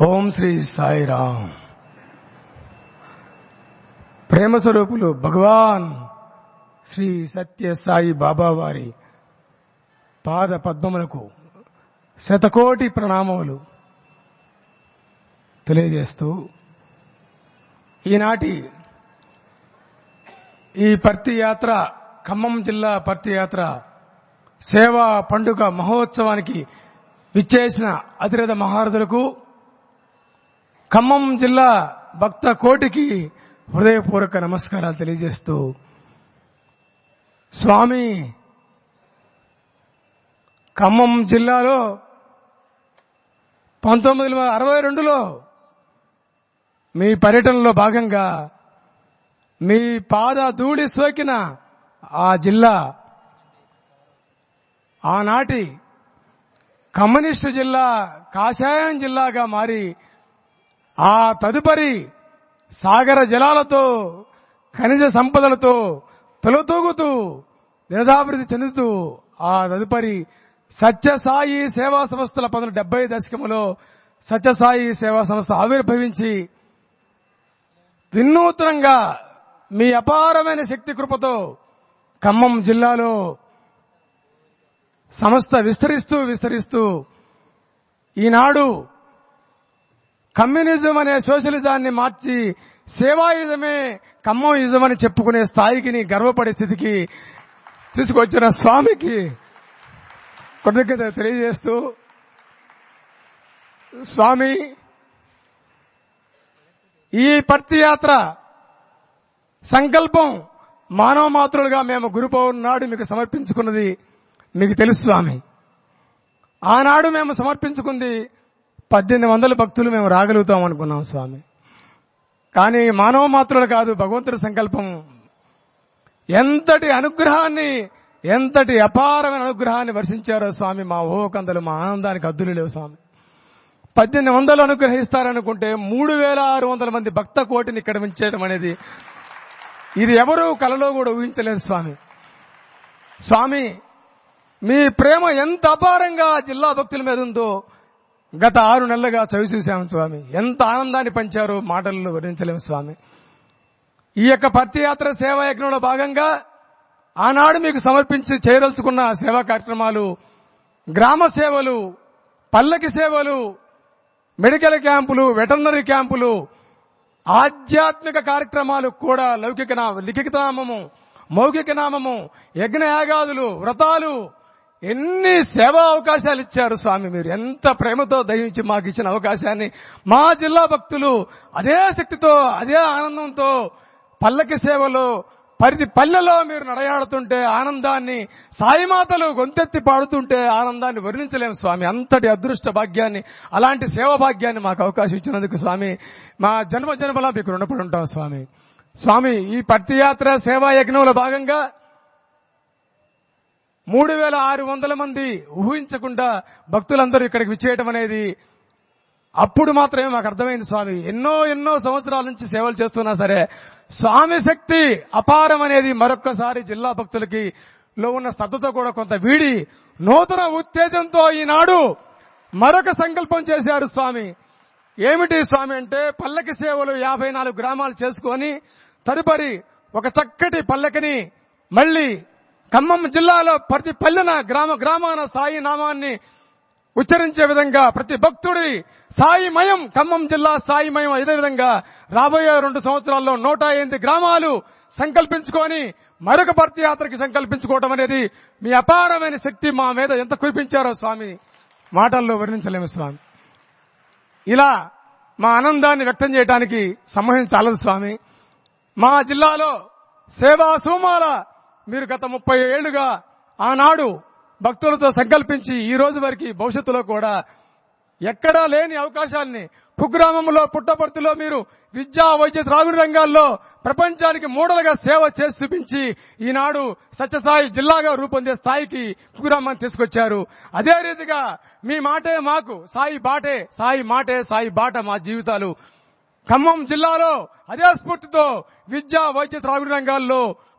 ఓం శ్రీ సాయిరామ్. ప్రేమ స్వరూపులు భగవాన్ శ్రీ సత్య సాయి బాబా వారి పాద పద్మములకు శతకోటి ప్రణామములు తెలియజేస్తూ ఈనాటి ఈ పర్తి యాత్ర, ఖమ్మం జిల్లా పర్తి యాత్ర సేవా పండుగ మహోత్సవానికి విచ్చేసిన అతిరథ మహారథులకు, ఖమ్మం జిల్లా భక్త కోటికి హృదయపూర్వక నమస్కారాలు తెలియజేస్తూ, స్వామి ఖమ్మం జిల్లాలో 1962లో మీ పర్యటనలో భాగంగా మీ పాద ధూళి సోకిన ఆ జిల్లా ఆనాటి కమ్యూనిస్టు జిల్లా కాషాయం జిల్లాగా మారి ఆ తదుపరి సాగర జలాలతో, ఖనిజ సంపదలతో తొలతూగుతూ నిరదాభివృద్ధి చెందుతూ ఆ తదుపరి సత్యసాయి సేవా సంస్థల 1970 దశకములో సత్యసాయి సేవా సంస్థ ఆవిర్భవించి వినూత్నంగా మీ అపారమైన శక్తి కృపతో ఖమ్మం జిల్లాలో సంస్థ విస్తరిస్తూ ఈనాడు కమ్యూనిజం అనే సోషలిజాన్ని మార్చి సేవాయుజమే ఖమ్మంయుజం అని చెప్పుకునే స్థాయికి గర్వపడే స్థితికి తీసుకొచ్చిన స్వామికి కృతజ్ఞత తెలియజేస్తూ, స్వామి ఈ పర్తి యాత్ర సంకల్పం మానవ మాతృలుగా మేము గురు పౌర్ణమి నాడు మీకు సమర్పించుకున్నది మీకు తెలుసు స్వామి. ఆనాడు మేము సమర్పించుకుంది 1800 భక్తులు మేము రాగలుగుతాం అనుకున్నాం స్వామి. కానీ మానవ మాత్రులు కాదు, భగవంతుడి సంకల్పం. ఎంతటి అనుగ్రహాన్ని, ఎంతటి అపారమైన అనుగ్రహాన్ని వర్షించారో స్వామి. మా ఓకందలు, మా ఆనందానికి హద్దులు లేవు స్వామి. 1800 అనుగ్రహిస్తారనుకుంటే 3600 మంది భక్త కోటిని ఇక్కడ ఉంచేయడం అనేది ఇది ఎవరూ కలలో కూడా ఊహించలేదు స్వామి. స్వామి మీ ప్రేమ ఎంత అపారంగా జిల్లా భక్తుల మీద ఉందో గత 6 నెలలుగా చవి చూశాము స్వామి. ఎంత ఆనందాన్ని పంచారో మాటల్లో వర్ణించలేము స్వామి. ఈ యొక్క పర్తి యాత్ర సేవా యజ్ఞంలో భాగంగా ఆనాడు మీకు సమర్పించి చేయదలుచుకున్న సేవా కార్యక్రమాలు, గ్రామ సేవలు, పల్లకి సేవలు, మెడికల్ క్యాంపులు, వెటర్నరీ క్యాంపులు, ఆధ్యాత్మిక కార్యక్రమాలు కూడా, లిఖిత నామము, మౌఖిక నామము, యజ్ఞయాగాదులు, వ్రతాలు, ఎన్ని సేవా అవకాశాలు ఇచ్చారు స్వామి. మీరు ఎంత ప్రేమతో దయించి మాకు ఇచ్చిన అవకాశాన్ని మా జిల్లా భక్తులు అదే శక్తితో, అదే ఆనందంతో పల్లకి సేవలో పరిధి పల్లెలో మీరు నడయాడుతుంటే ఆనందాన్ని, సాయిమాతలు గొంతెత్తి పాడుతుంటే ఆనందాన్ని వర్ణించలేము స్వామి. అంతటి అదృష్ట భాగ్యాన్ని, అలాంటి సేవా భాగ్యాన్ని మాకు అవకాశం ఇచ్చినందుకు స్వామి మా జన్మలా మీకు రుణపడి ఉంటాం స్వామి. స్వామి ఈ పర్తి యాత్ర సేవా యజ్ఞంలో భాగంగా 3600 మంది ఊహించకుండా భక్తులందరూ ఇక్కడికి విచ్చేయటం అనేది అప్పుడు మాత్రమే మాకు అర్థమైంది స్వామి. ఎన్నో సంవత్సరాల నుంచి సేవలు చేస్తున్నా సరే స్వామి శక్తి అపారం అనేది మరొక్కసారి జిల్లా భక్తులకి లో ఉన్న శ్రద్ధతో కూడా కొంత వీడి నూతన ఉత్తేజంతో ఈనాడు మరొక సంకల్పం చేశారు స్వామి. ఏమిటి స్వామి అంటే, పల్లకి సేవలు 54 గ్రామాలు చేసుకొని తదుపరి ఒక చక్కటి పల్లకిని మళ్లీ ఖమ్మం జిల్లాలో ప్రతి పల్లెన గ్రామాన సాయి నామాన్ని ఉచ్చరించే విధంగా ప్రతి భక్తుడి సాయిమయం, ఖమ్మం జిల్లా సాయిమయం. ఇదే విధంగా రాబోయే 2 సంవత్సరాల్లో 108 గ్రామాలు సంకల్పించుకొని మరొక పర్తి యాత్రకి సంకల్పించుకోవడం అనేది మీ అపారమైన శక్తి మా మీద ఎంత కురిపించారో స్వామి మాటల్లో వర్ణించలేము స్వామి. ఇలా మా ఆనందాన్ని వ్యక్తం చేయడానికి సమయం చాలదు స్వామి. మా జిల్లాలో సేవా సోమాల మీరు గత 30 ఏళ్లుగా ఆనాడు భక్తులతో సంకల్పించి ఈ రోజు వరకు భవిష్యత్తులో కూడా ఎక్కడా లేని అవకాశాలని కుగ్రామంలో, పుట్టపర్తిలో మీరు విద్యా, వైద్య, త్రాగుడు రంగాల్లో ప్రపంచానికి మోడల్గా సేవ చేసి చూపించి ఈనాడు సత్యసాయి జిల్లాగా రూపొందే స్థాయికి కుగ్రామాన్ని తీసుకొచ్చారు. అదే రీతిగా మీ మాటే మాకు సాయి బాటే, సాయి మాటే సాయి బాట మా జీవితాలు. ఖమ్మం జిల్లాలో అదే స్ఫూర్తితో విద్యా, వైద్య, త్రాగుడు రంగాల్లో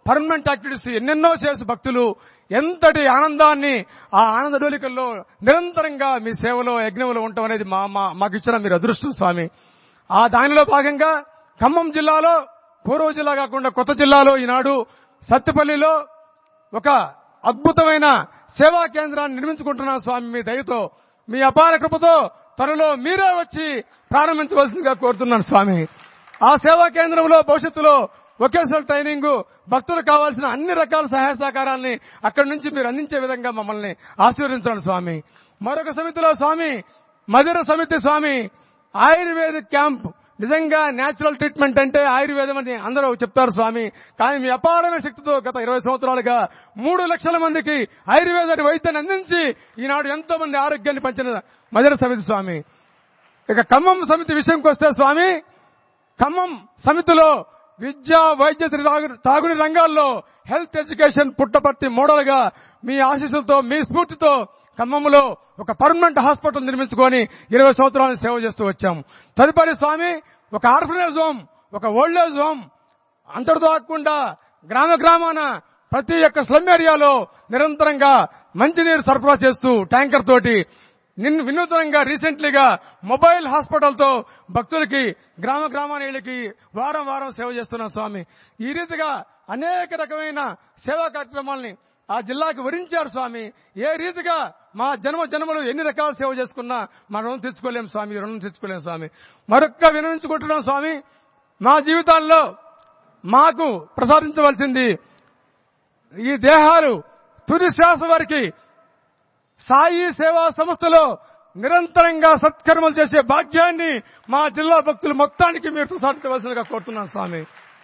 పర్మనెంట్ యాక్టివిటీస్ ఎన్నెన్నో చేసి భక్తులు ఎంతటి ఆనందాన్ని ఆ ఆనంద డోలికల్లో నిరంతరంగా మీ సేవలో యజ్ఞంలో ఉండటం అనేది మాకు ఇచ్చిన మీరు అదృష్టం స్వామి. ఆ దానిలో భాగంగా ఖమ్మం జిల్లాలో పూర్వ జిల్లా కాకుండా కొత్త జిల్లాలో ఈనాడు సత్తుపల్లిలో ఒక అద్భుతమైన సేవా కేంద్రాన్ని నిర్మించుకుంటున్నాం స్వామి. మీ దయతో మీ అపార కృపతో త్వరలో మీరే వచ్చి ప్రారంభించవలసిందిగా కోరుతున్నాను స్వామి. ఆ సేవా కేంద్రంలో భవిష్యత్తులో వొకేషనల్ ట్రైనింగ్, భక్తులకు కావాల్సిన అన్ని రకాల సహాయ సహకారాన్ని అక్కడి నుంచి మీరు అందించే విధంగా మమ్మల్ని ఆశీర్వదించండి స్వామి. మరొక సమితిలో స్వామి మదిర సమితి స్వామి ఆయుర్వేదిక్ క్యాంప్. నిజంగా న్యాచురల్ ట్రీట్మెంట్ అంటే ఆయుర్వేదం అని అందరూ చెప్తారు స్వామి. కానీ మీ అపారమైన శక్తితో గత 20 సంవత్సరాలుగా 3 లక్షల మందికి ఆయుర్వేద వైద్యాన్ని అందించి ఈనాడు ఎంతో మంది ఆరోగ్యాన్ని పంచిన మదిర సమితి స్వామి. ఇక ఖమ్మం సమితి విషయంకి వస్తే స్వామి, ఖమ్మం సమితిలో విద్య, వైద్య, తాగుని రంగాల్లో హెల్త్ ఎడ్యుకేషన్ పుట్టపర్తి మోడల్ గా మీ ఆశీస్సులతో మీ స్ఫూర్తితో ఖమ్మంలో ఒక పర్మనెంట్ హాస్పిటల్ నిర్మించుకొని 20 సంవత్సరాలు సేవ చేస్తూ వచ్చాము. తదుపరి స్వామి ఒక ఆర్ఫనేజ్ హోమ్, ఒక ఓల్డ్ ఏజ్ హోమ్ అంతటితో కాకుండా గ్రామాన ప్రతి ఒక్క స్లమ్ ఏరియాలో నిరంతరంగా మంచినీరు సరఫరా చేస్తూ ట్యాంకర్ తోటి వినూతనంగా రీసెంట్లీగా మొబైల్ హాస్పిటల్ తో భక్తులకి గ్రామానికి వారం సేవ చేస్తున్నాం స్వామి. ఈ రీతిగా అనేక రకమైన సేవా కార్యక్రమాలని ఆ జిల్లాకి వరించారు స్వామి. ఏ రీతిగా మా జన్మలు ఎన్ని రకాల సేవ చేసుకున్నా మా రుణం తెచ్చుకోలేము స్వామి. మరొక్క వినవించుకుంటున్నాం స్వామి, మా జీవితాల్లో మాకు ప్రసాదించవలసింది ఈ దేహాలు తుది శ్వాస వరకు సాయి సేవా సంస్థలో నిరంతరంగా సత్కర్మలు చేసే భాగ్యాన్ని మా జిల్లా భక్తులు మొత్తానికి మీరు ప్రసాదించవలసిందిగా కోరుతున్నాను స్వామి.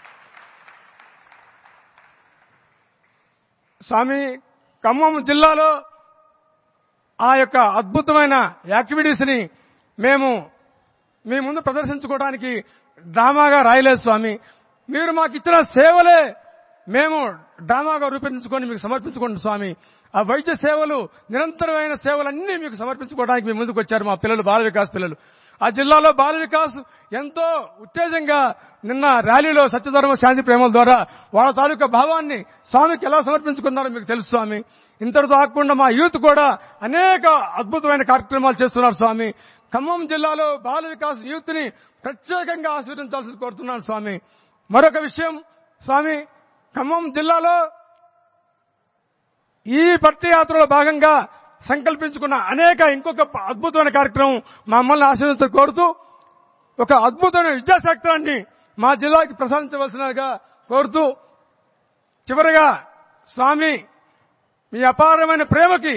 స్వామి ఖమ్మం జిల్లాలో ఆ యొక్క అద్భుతమైన యాక్టివిటీస్ ని మేము మీ ముందు ప్రదర్శించుకోవడానికి డ్రామాగా రాయలేదు స్వామి. మీరు మాకు ఇచ్చిన సేవలే మేము డ్రామాగా రూపొందించుకొని మీకు సమర్పించుకోండి స్వామి. ఆ వైద్య సేవలు, నిరంతరమైన సేవలన్నీ మీకు సమర్పించుకోవడానికి మీ ముందుకు వచ్చారు మా పిల్లలు, బాల వికాస్ పిల్లలు. ఆ జిల్లాలో బాల వికాస్ ఎంతో ఉత్తేజంగా నిన్న ర్యాలీలో సత్యధర్మ శాంతి ప్రేమల ద్వారా వాళ్ళ తాలూకా భావాన్ని స్వామికి ఎలా సమర్పించుకున్నారో మీకు తెలుసు స్వామి. ఇంతటితో ఆగకుండా మా యూత్ కూడా అనేక అద్భుతమైన కార్యక్రమాలు చేస్తున్నారు స్వామి. ఖమ్మం జిల్లాలో బాల వికాస్ యూత్ ని ప్రత్యేకంగా ఆశీర్వదించాల్సి కోరుతున్నాను స్వామి. మరొక విషయం స్వామి, ఖమ్మం జిల్లాలో ఈ భక్తి యాత్రలో భాగంగా సంకల్పించుకున్న ఇంకొక అద్భుతమైన కార్యక్రమం మమ్మల్ని ఆశీర్వదించాలని కోరుతూ ఒక అద్భుతమైన విద్యాశాస్త్రాన్ని మా జిల్లాకి ప్రసాదించవలసినగా కోరుతూ, చివరిగా స్వామి మీ అపారమైన ప్రేమకి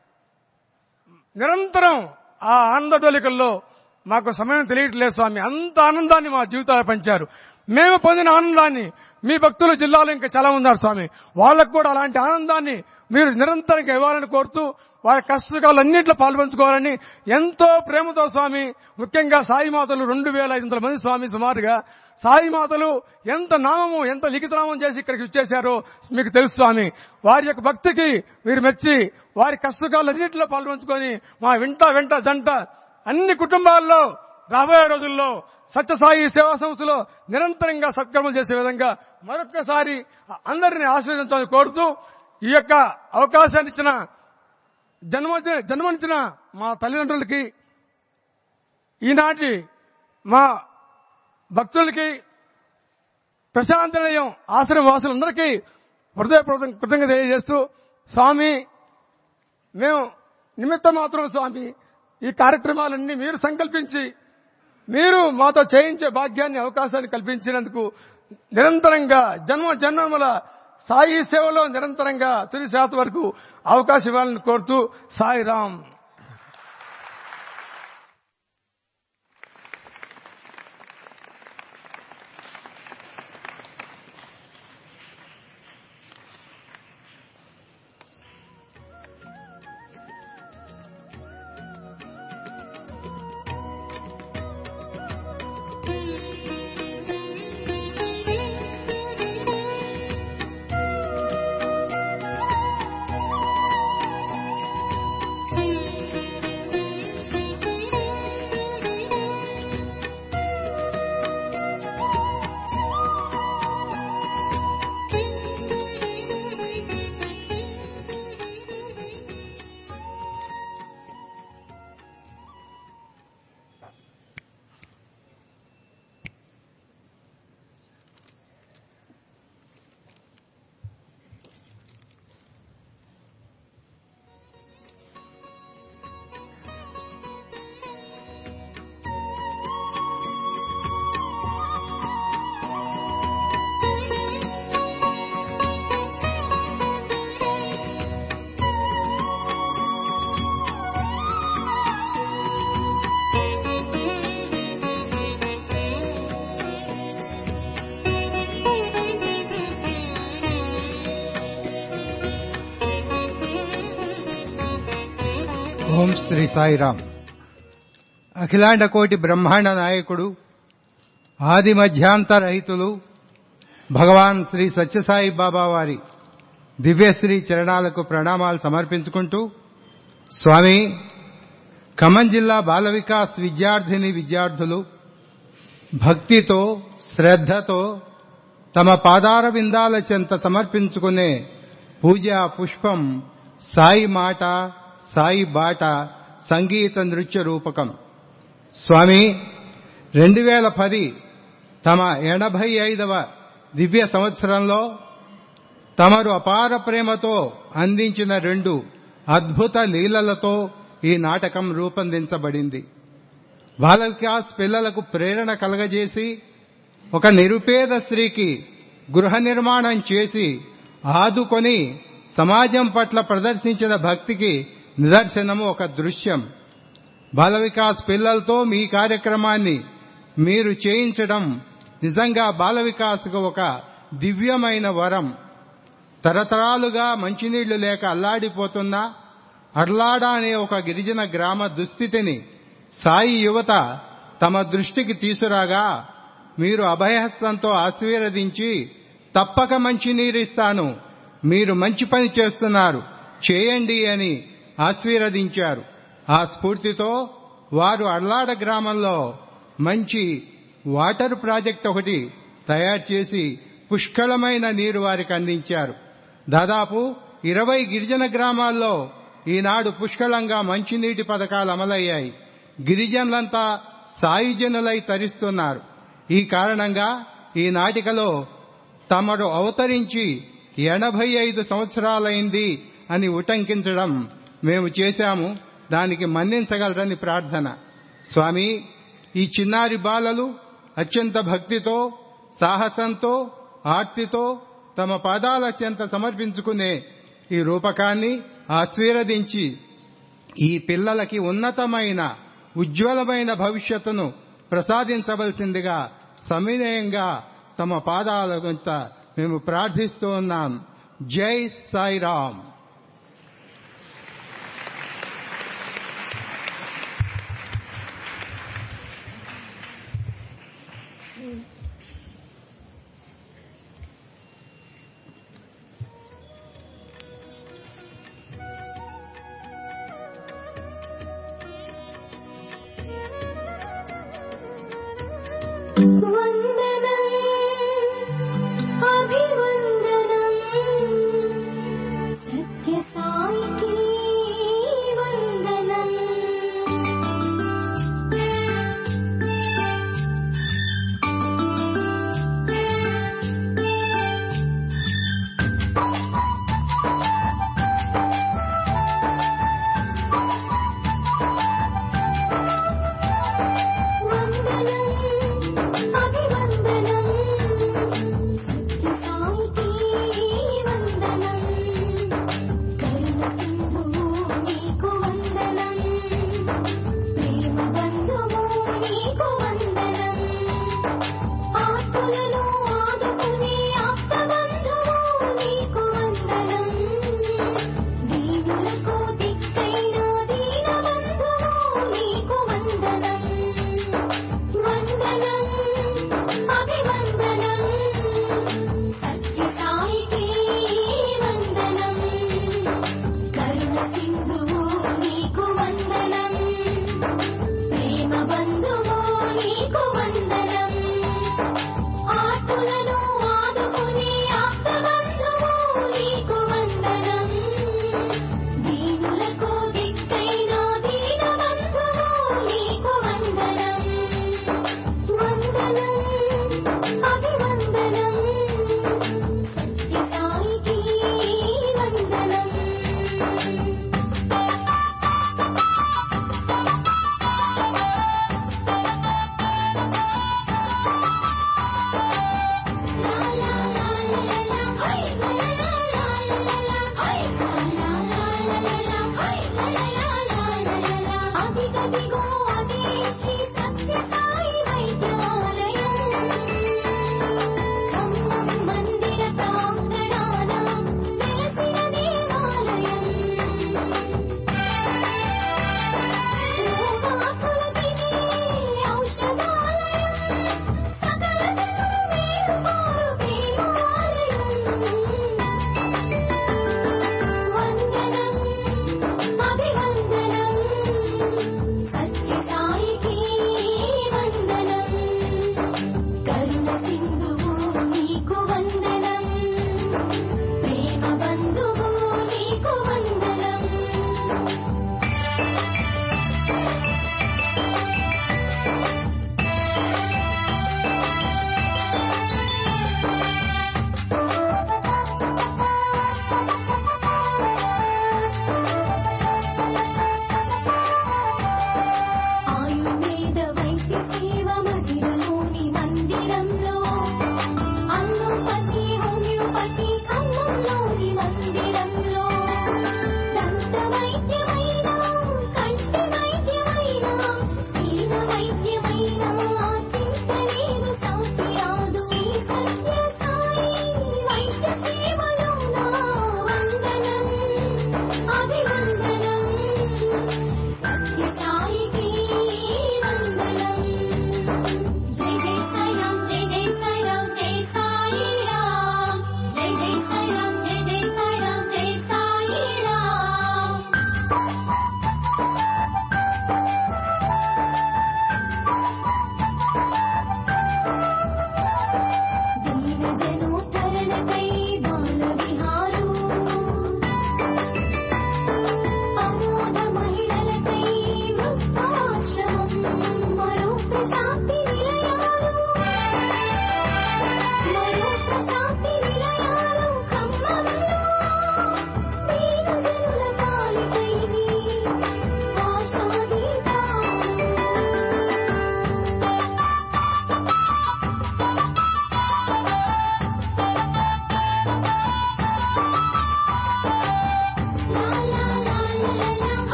నిరంతరం ఆ ఆనందోళికల్లో మాకు సమయం తెలియట్లేదు స్వామి. అంత ఆనందాన్ని మా జీవితాలు పంచారు. మేము పొందిన ఆనందాన్ని మీ భక్తుల జిల్లాలో ఇంకా చాలా ఉన్నారు స్వామి. వాళ్ళకు కూడా అలాంటి ఆనందాన్ని మీరు నిరంతరంగా ఇవ్వాలని కోరుతూ వారి కష్టకాలన్నింటిలో పాల్పంచుకోవాలని ఎంతో ప్రేమతో స్వామి, ముఖ్యంగా సాయి మాతలు 2500 మంది స్వామి సుమారుగా సాయి మాతలు ఎంత నామము, ఎంత లిఖితనామం చేసి ఇక్కడికి ఇచ్చేశారో మీకు తెలుసు స్వామి. వారి యొక్క భక్తికి మీరు మెచ్చి వారి కష్టకాలన్నింటిలో పాల్పంచుకొని మా వెంట జంట అన్ని కుటుంబాల్లో రాబోయే రోజుల్లో సత్యసాయి సేవా సంస్థలో నిరంతరంగా సత్కర్మలు చేసే విధంగా మరొక్కసారి అందరినీ ఆశీర్వదించాలని కోరుతూ, ఈ యొక్క అవకాశాన్ని ఇచ్చిన జన్మనిచ్చిన మా తల్లిదండ్రులకి, ఈనాటి మా భక్తులకి, ప్రశాంత నిలయం ఆశ్రమ వాసులందరికీ హృదయపూర్వక కృతజ్ఞత తెలియజేస్తూ, స్వామి మేము నిమిత్త మాత్రం స్వామి ఈ కార్యక్రమాలన్నీ మీరు సంకల్పించి మీరు మాతో చేయించే భాగ్యాన్ని, అవకాశాన్ని కల్పించినందుకు నిరంతరంగా జన్మల సాయి సేవలో నిరంతరంగా తుది శాత వరకు అవకాశం ఇవ్వాలని కోరుతూ సాయిరామ్. ఓం శ్రీ సాయిరాం. అఖిలాండ కోటి బ్రహ్మాండ నాయకుడు, ఆది మధ్యాంతరహితులు భగవాన్ శ్రీ సత్యసాయి బాబా వారి దివ్యశ్రీ చరణాలకు ప్రణామాలు సమర్పించుకుంటూ, స్వామి, ఖమ్మం జిల్లా బాల వికాస్ విద్యార్థులు భక్తితో శ్రద్ధతో తమ పాదార విందాల చెంత సమర్పించుకునే పూజా పుష్పం సాయి మాట, సాయి బాట సంగీత నృత్య రూపకం. స్వామి, 2010 తమ 85వ దివ్య సంవత్సరంలో తమరు అపార ప్రేమతో అందించిన 2 అద్భుత లీలలతో ఈ నాటకం రూపొందించబడింది. బాల వికాస్ పిల్లలకు ప్రేరణ కలగజేసి, ఒక నిరుపేద స్త్రీకి గృహ నిర్మాణం చేసి ఆదుకొని సమాజం పట్ల ప్రదర్శించిన భక్తికి నిదర్శనము ఒక దృశ్యం. బాల వికాస్ పిల్లలతో మీ కార్యక్రమాన్ని మీరు చేయించడం నిజంగా బాల వికాస్కు ఒక దివ్యమైన వరం. తరతరాలుగా మంచినీళ్లు లేక అల్లాడిపోతున్న అర్లాడ అనే ఒక గిరిజన గ్రామ దుస్థితిని సాయి యువత తమ దృష్టికి తీసురాగా మీరు అభయహస్తంతో ఆశీర్వదించి, తప్పక మంచినీరిస్తాను, మీరు మంచి పని చేస్తున్నారు, చేయండి అని ఆశీర్వదించారు. ఆ స్ఫూర్తితో వారు అర్లాడ గ్రామంలో మంచి వాటర్ ప్రాజెక్ట్ ఒకటి తయారు చేసి పుష్కళమైన నీరు వారికి అందించారు. దాదాపు 20 గిరిజన గ్రామాల్లో ఈనాడు పుష్కళంగా మంచినీటి పథకాలు అమలయ్యాయి. గిరిజనులంతా సాయుజనులై తరిస్తున్నారు. ఈ కారణంగా ఈ నాటికలో తమరు అవతరించి 85 సంవత్సరాలైంది అని ఉటంకించడం మేము చేశాము. దానికి మన్నించగలరని ప్రార్థన. స్వామి, ఈ చిన్నారి బాలలు అత్యంత భక్తితో, సాహసంతో, ఆర్తితో తమ పాదాల చెంత సమర్పించుకునే ఈ రూపకాన్ని ఆశీర్వదించి ఈ పిల్లలకి ఉన్నతమైన ఉజ్వలమైన భవిష్యత్తును ప్రసాదించవలసిందిగా సవినయంగా తమ పాదాల చెంత మేము ప్రార్థిస్తూ ఉన్నాం. జై సాయిరామ్. వందనం అభివందనం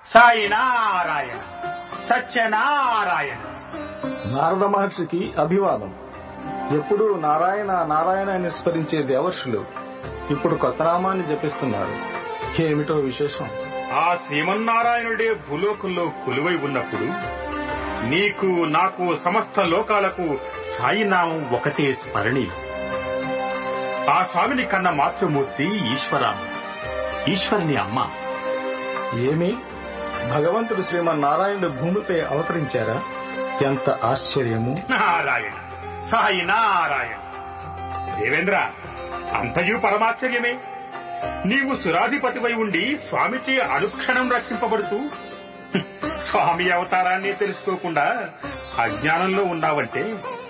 సాయినారాయణ సత్యనారాయణ. నారద మహర్షికి అభివాదం. ఎప్పుడు నారాయణ నారాయణ అని స్మరించే దేవర్షులు ఇప్పుడు కొత్త నామాన్ని జపిస్తున్నారు. ఏమిటో విశేషం? ఆ శ్రీమన్నారాయణుడే భూలోకంలో కొలువై ఉన్నప్పుడు నీకు నాకు సమస్త లోకాలకు సాయినామం ఒకటే స్మరణీయం. ఆ స్వామిని కన్న మాతృమూర్తి ఈశ్వరుని అమ్మ. ఏమి భగవంతుడు శ్రీమన్నారాయణుడు భూమిపై అవతరించారా? ఎంత ఆశ్చర్యము! నారాయణ సాయినారాయణ. దేవేంద్ర, అంతయు పరమాశ్చర్యమే. నీవు సురాధిపతివై ఉండి స్వామిచే అనుక్షణం రక్షింపబడుతూ స్వామి అవతారాన్ని తెలుసుకోకుండా అజ్ఞానంలో ఉన్నావంటే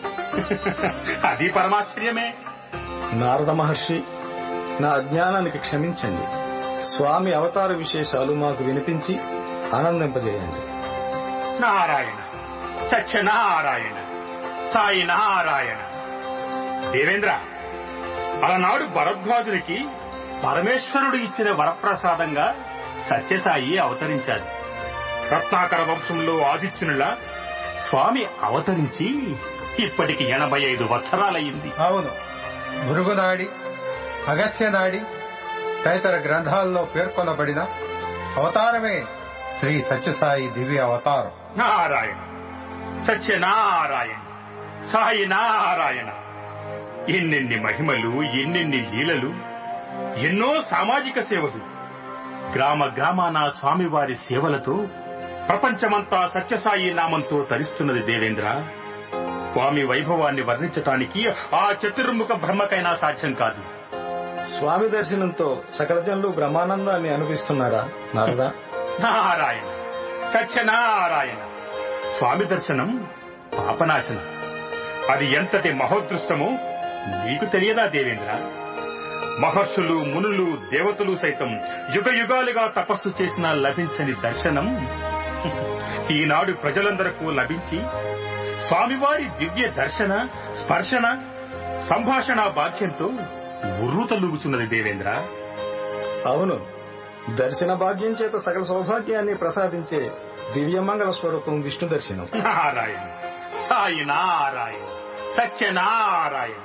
అది పరమాశ్చర్యమే. నారద మహర్షి, నా అజ్ఞానానికి క్షమించండి. స్వామి అవతార విశేషాలు మాకు వినిపించి ఆనందింపజేయండి. నారాయణ సత్యనారాయణ సాయినారాయణ. దేవేంద్ర, అలనాడు భరద్వాజునికి పరమేశ్వరుడు ఇచ్చిన వరప్రసాదంగా సత్యసాయి అవతరించాడు. రత్నాకర వంశంలో ఆదిత్యునిలా స్వామి అవతరించి ఇప్పటికి 85 వత్సరాలయ్యింది. అవును, భృగునాడి, అగస్యనాడి తదితర గ్రంథాల్లో పేర్కొనబడిన అవతారమే శ్రీ సత్యసాయి దివ్య అవతారం. నారాయణ సత్యనారాయణ సాయినారాయణ. ఎన్నెన్ని మహిమలు, ఎన్నెన్ని లీలలు, ఎన్నో సామాజిక సేవలు. గ్రామ గ్రామాన స్వామివారి సేవలతో ప్రపంచమంతా సత్యసాయి నామంతో తరిస్తున్నది. దేవేంద్ర, స్వామి వైభవాన్ని వర్ణించటానికి ఆ చతుర్ముఖ బ్రహ్మకైనా సాధ్యం కాదు. స్వామి దర్శనంతో సకల జనులు బ్రహ్మానందాన్ని అనిపిస్తున్నారా నారద? నారాయణ సత్యనారాయణ. స్వామి దర్శనం పాపనాశనం. అది ఎంతటి మహోదృష్టమో నీకు తెలియదా దేవేంద్ర? మహర్షులు, మునులు, దేవతలు సైతం యుగ యుగాలుగా తపస్సు చేసినా లభించని దర్శనం ఈనాడు ప్రజలందరకు లభించి స్వామివారి దివ్య దర్శన, స్పర్శన, సంభాషణ భాగ్యంతో ఉర్రూతలూగుచున్నది దేవేంద్ర. అవును, దర్శన భాగ్యం చేత సకల సౌభాగ్యాన్ని ప్రసాదించే దివ్యమంగళ స్వరూపం విష్ణు దర్శనం. నారాయణ సాయి నారాయణ సత్యనారాయణ.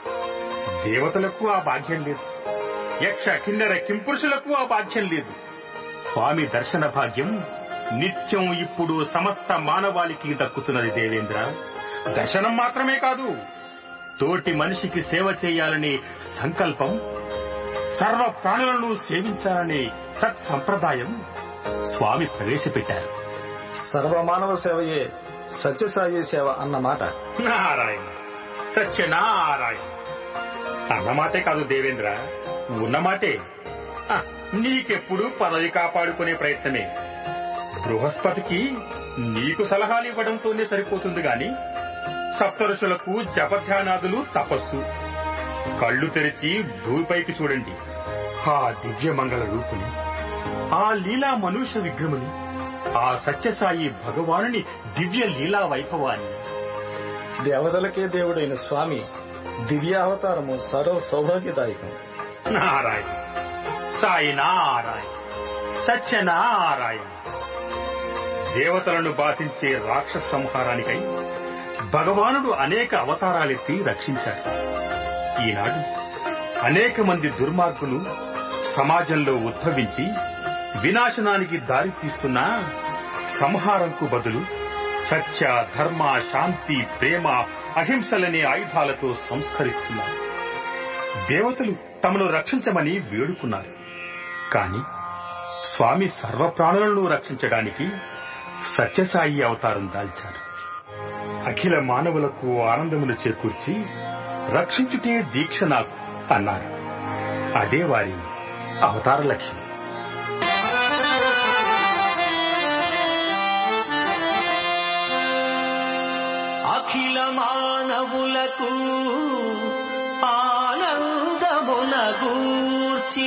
దేవతలకు ఆ భాగ్యం లేదు, యక్ష కిన్నెర కింపురుషులకు ఆ భాగ్యం లేదు. స్వామి దర్శన భాగ్యం నిత్యం ఇప్పుడు సమస్త మానవాళికి దక్కుతున్నది దేవేంద్ర. దర్శనం మాత్రమే కాదు, తోటి మనిషికి సేవ చేయాలనే సంకల్పం, సర్వ ప్రాణులను సేవించాలనే సత్సంప్రదాయం స్వామి ప్రవేశపెట్టారు. సర్వమానవ సేవయే సత్యసాయి సేవ అన్నమాట. నారాయణ సత్యనారాయణ. అన్నమాటే కాదు దేవేంద్ర, ఉన్నమాటే. నీకెప్పుడు పదవి కాపాడుకునే ప్రయత్నమే. బృహస్పతికి నీకు సలహాలు ఇవ్వడంతోనే సరిపోతుంది గాని సప్తఋషులకు జపధ్యానాదులు తపస్సు. కళ్ళు తెరిచి భూమిపైకి చూడండి. ఆ దివ్యమంగళ రూపుని, ఆ లీలా మనుష్య విగ్రహముని, ఆ సత్యసాయి భగవానుని దివ్య లీలా వైభవాన్ని. దేవతలకే దేవుడైన స్వామి దివ్యావతారము సర్వ సౌభాగ్యదాయకం. నారాయణ సాయి నారాయణ సత్యనారాయణ. దేవతలను బాధించే రాక్షస సంహారానికై భగవానుడు అనేక అవతారాలెత్తి రక్షించాడు. ఈనాడు అనేక మంది దుర్మార్గులు సమాజంలో ఉద్భవించి వినాశనానికి దారి తీస్తున్న సంహారంకు బదులు సత్య, ధర్మ, శాంతి, ప్రేమ, అహింసలనే ఆయుధాలతో సంస్కరిస్తున్నారు. దేవతలు తమను రక్షించమని వేడుకున్నారు. కాని స్వామి సర్వప్రాణులను రక్షించడానికి సత్యసాయి అవతారం దాల్చారు. అఖిల మానవులకు ఆనందమును చేకూర్చి రక్షించుటే దీక్ష నాకు అన్నారు. అదే వారి అవతార లక్ష్యం. అఖిల మానవులకు ఆనందమునగూర్చి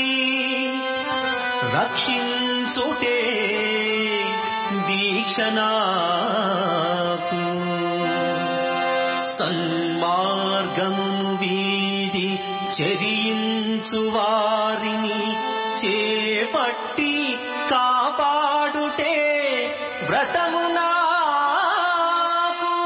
రక్షించుటే దీక్ష నాకు. సన్మార్గమును వీడి చెరించు వారిని చేపట్టి కాపాడుట బాపుటే వ్రతము నాకు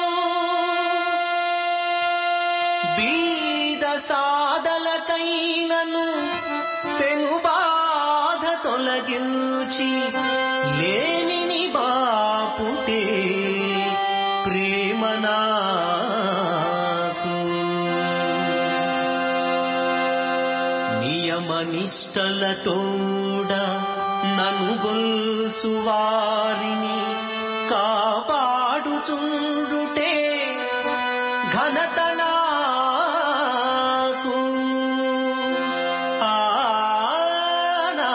బీద సాదలకైనను పెను బాధ తొలగించి లేనిని బాపుటే ప్రేమ నాకు నియమనిష్టలతోడ నన్ను గొల్చు వారిని కాపాడుచుండుటే ఘనత నాకు నా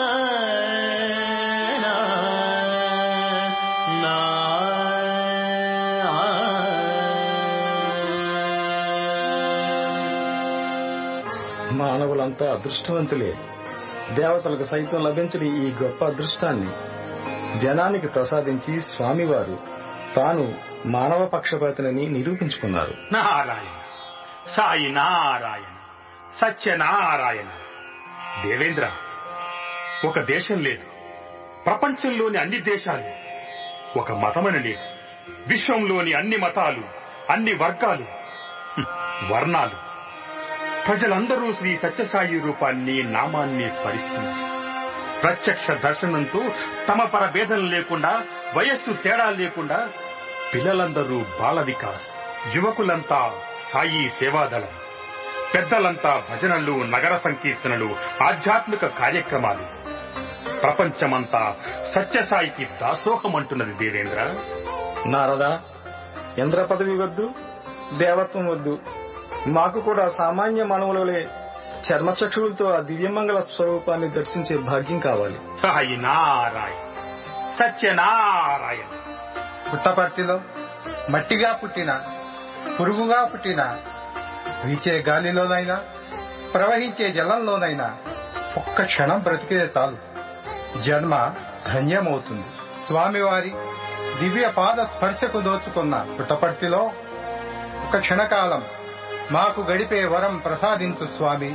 మానవులంతా అదృష్టవంతులే. దేవతలకు సైతం లభించని ఈ గొప్ప అదృష్టాన్ని జనానికి ప్రసాదించి స్వామివారు తాను మానవ పక్షపాతిని నిరూపించుకున్నారు. నారాయణ, సాయి నారాయణ, సత్యనారాయణ. దేవేంద్ర, ఒక దేశం లేదు, ప్రపంచంలోని అన్ని దేశాలు, ఒక మతమని లేదు, విశ్వంలోని అన్ని మతాలు, అన్ని వర్గాలు, వర్ణాలు, ప్రజలందరూ శ్రీ సత్యసాయి రూపాన్ని, నామాన్ని స్మరిస్తున్నారు. ప్రత్యక్ష దర్శనంతో తమ పరభేదం లేకుండా, వయస్సు తేడా లేకుండా పిల్లలందరూ బాల వికాస్, యువకులంతా సాయి సేవాదళం, పెద్దలంతా భజనలు, నగర సంకీర్తనలు, ఆధ్యాత్మిక కార్యక్రమాలు. ప్రపంచమంతా సత్యసాయికి దాసోహమంటున్నది. దేవేంద్ర, నారదా, ఇంద్ర పదవి వద్దు, దేవత్వం వద్దు, మాకు కూడా సామాన్య మానవులే చర్మచక్షువులతో ఆ దివ్యమంగళ స్వరూపాన్ని దర్శించే భాగ్యం కావాలి. సాయి నారాయణ, సత్యనారాయణ. పుట్టపర్తిలో మట్టిగా పుట్టిన, పురుగుగా పుట్టిన, వీచే గాలిలోనైనా ప్రవహించే జలంలోనైనా ఒక్క క్షణం బ్రతికితే చాలు, జన్మ ధన్యమవుతుంది. స్వామివారి దివ్య పాద స్పర్శకు దోచుకున్న పుట్టపర్తిలో ఒక క్షణకాలం మాకు గడిపే వరం ప్రసాదించు స్వామి.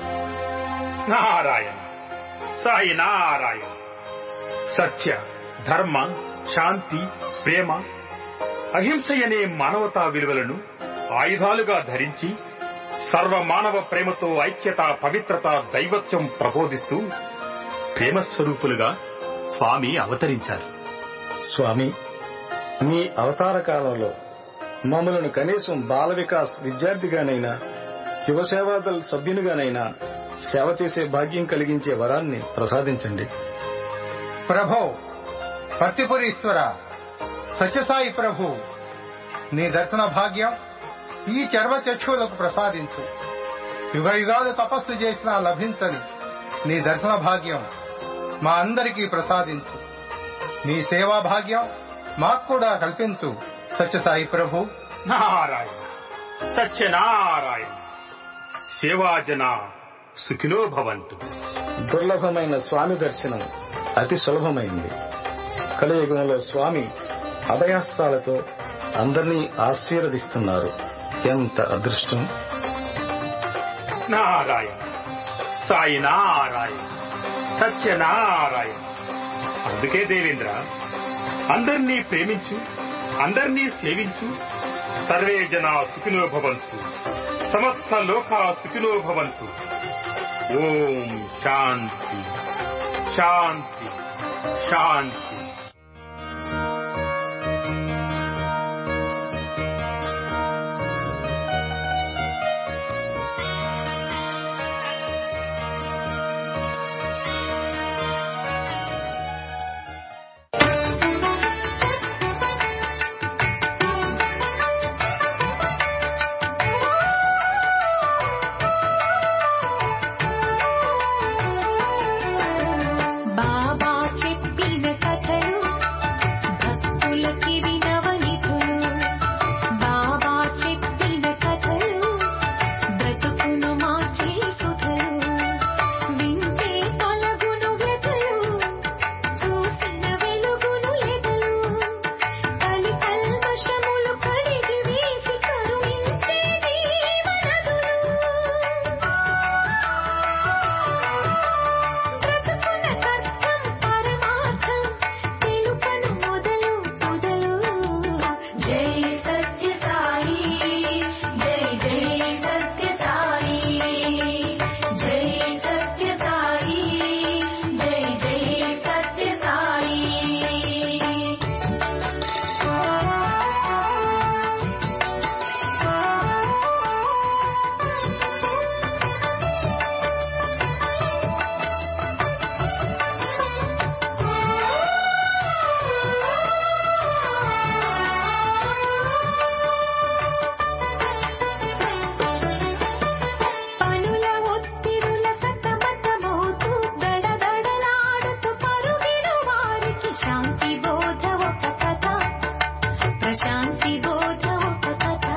నారాయణ, సాయి నారాయణ. సత్య, ధర్మ, శాంతి, ప్రేమ, అహింసయనే మానవతా విలువలను ఆయుధాలుగా ధరించి సర్వమానవ ప్రేమతో ఐక్యత, పవిత్రత, దైవత్వం ప్రబోధిస్తూ ప్రేమస్వరూపులుగా స్వామి అవతరించారు. స్వామి, మీ అవతార కాలంలో మమ్మలను కనీసం బాల వికాస్ విద్యార్థిగానైనా, యువ సేవాదళ సభ్యునిగానైనా సేవ చేసే భాగ్యం కలిగించే వరాన్ని ప్రసాదించండి. ప్రభో, పర్తిపురీశ్వర, సత్యసాయి ప్రభు, నీ దర్శన భాగ్యం ఈ చర్మచక్షువులకు ప్రసాదించు. యుగ యుగాలు తపస్సు చేసినా లభించని నీ దర్శన భాగ్యం మా అందరికీ ప్రసాదించు. నీ సేవా భాగ్యం మాకు కూడా కల్పించు సత్యసాయి ప్రభు. నారాయణ, సత్యనారాయణ. సేవాజన సుఖినో భవంతు. దుర్లభమైన స్వామి దర్శనం అతి సులభమైంది. కలియుగంలో స్వామి అభయహస్తాలతో అందరినీ ఆశీర్వదిస్తున్నారు. ఎంత అదృష్టం! నారాయణ, సాయి నారాయణ, సత్యనారాయణ. అందుకే దేవేంద్ర, అందర్నీ ప్రేమించు, అందర్నీ సేవించు. సర్వే జనా సుఖినో భవంతు, సమస్త లోకా సుఖినో భవంతు. ఓం శాంతి శాంతి శాంతి. బాబా చెప్పిన కథ శాంతి బోధ ఒక కథ.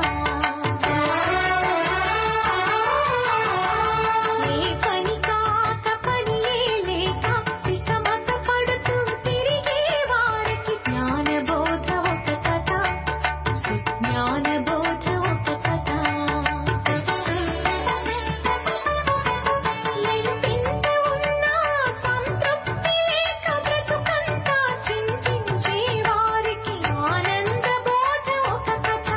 ఏ పని కాక పని లేక వికమత పడుతూ తిరిగే వారికి జ్ఞానబోధ ఒక కథ, సుజ్ఞానబోధ ఒక కథ. ఎంతింత ఉన్నా సంతృప్తి లేక బ్రతుకంతా చింతించే వారికి ఆనందబోధ ఒక కథ.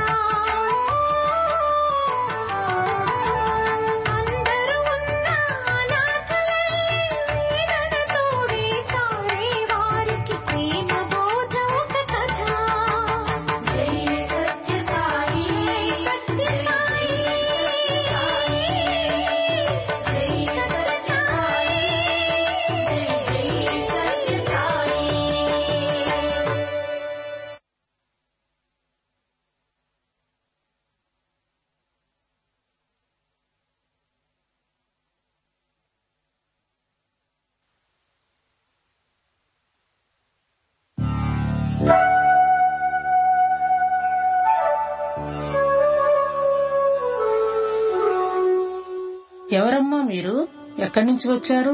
అందరూ ఉన్నా అనాథలై వేదన తోడే సాగే వారికి ప్రేమ బోధ ఒక కథ. జై సత్య సాయి, సత్య సాయి, జై సత్య సాయి, జై జై సత్య సాయి. ఎవరమ్మా మీరు? ఎక్కడి నుంచి వచ్చారు?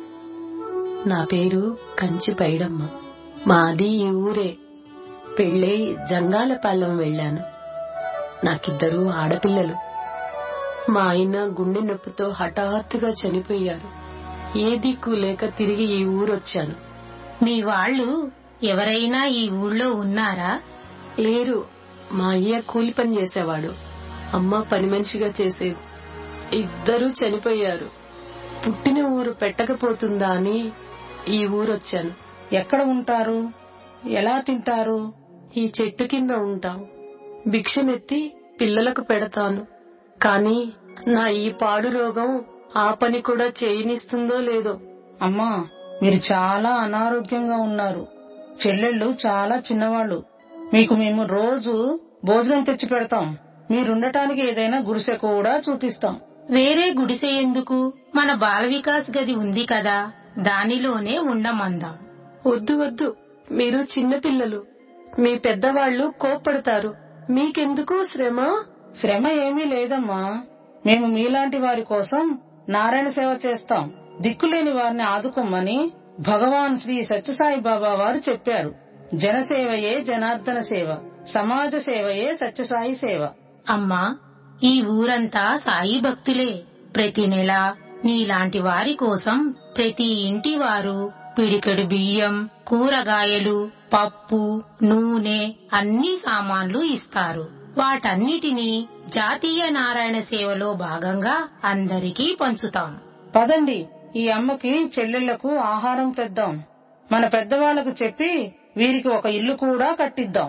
నా పేరు కంచి పైడమ్మ. మాది ఈ ఊరే. పెళ్ళై జంగాలపాలెం వెళ్ళాను. నాకిద్దరు ఆడపిల్లలు. మా ఆయన గుండె నొప్పితో హఠాత్తుగా చనిపోయారు. ఏ దిక్కు లేక తిరిగి ఈ ఊరొచ్చాను. మీ వాళ్ళు ఎవరైనా ఈ ఊళ్ళో ఉన్నారా? లేరు. మా అయ్య కూలి పని చేసేవాడు, అమ్మ పని మనిషిగా చేసేది. ఇద్దరూ చనిపోయారు. పుట్టిన ఊరు పెట్టకపోతుందా అని ఈ ఊరొచ్చాను. ఎక్కడ ఉంటారు? ఎలా తింటారు? ఈ చెట్టు కింద ఉంటాం. భిక్షమెత్తి పిల్లలకు పెడతాను. కాని నా ఈ పాడు రోగం ఆ పని కూడా చేయనిస్తుందో లేదో. అమ్మా, మీరు చాలా అనారోగ్యంగా ఉన్నారు. చెల్లెళ్ళు చాలా చిన్నవాళ్ళు. మీకు మేము రోజు భోజనం తెచ్చి పెడతాం. మీరుండటానికి ఏదైనా గుడిసె కూడా చూపిస్తాం. వేరే గుడిసె ఎందుకు? మన బాల వికాస్ గది ఉంది కదా, దానిలోనే ఉండమందాం. వద్దు వద్దు, మీరు చిన్నపిల్లలు. మీ పెద్దవాళ్లు కోప్పడతారు. మీకెందుకు శ్రమ? శ్రమ ఏమీ లేదమ్మా. మేము మీలాంటి వారి కోసం నారాయణ సేవ చేస్తాం. దిక్కులేని వారిని ఆదుకోమని భగవాన్ శ్రీ సత్యసాయి బాబా వారు చెప్పారు. జనసేవయే జనార్దన సేవ, సమాజ సేవయే సత్యసాయి సేవ. అమ్మా, ఈ ఊరంతా సాయి భక్తులే. ప్రతి నెల నీలాంటి వారి కోసం ప్రతి ఇంటి వారు పిడికెడు బియ్యం, కూరగాయలు, పప్పు, నూనె అన్ని సామాన్లు ఇస్తారు. వాటన్నిటినీ జాతీయ నారాయణ సేవలో భాగంగా అందరికీ పంచుతాం. పదండి, ఈ అమ్మకి చెల్లెళ్లకు ఆహారం తెద్దాం. మన పెద్దవాళ్లకు చెప్పి వీరికి ఒక ఇల్లు కూడా కట్టిద్దాం.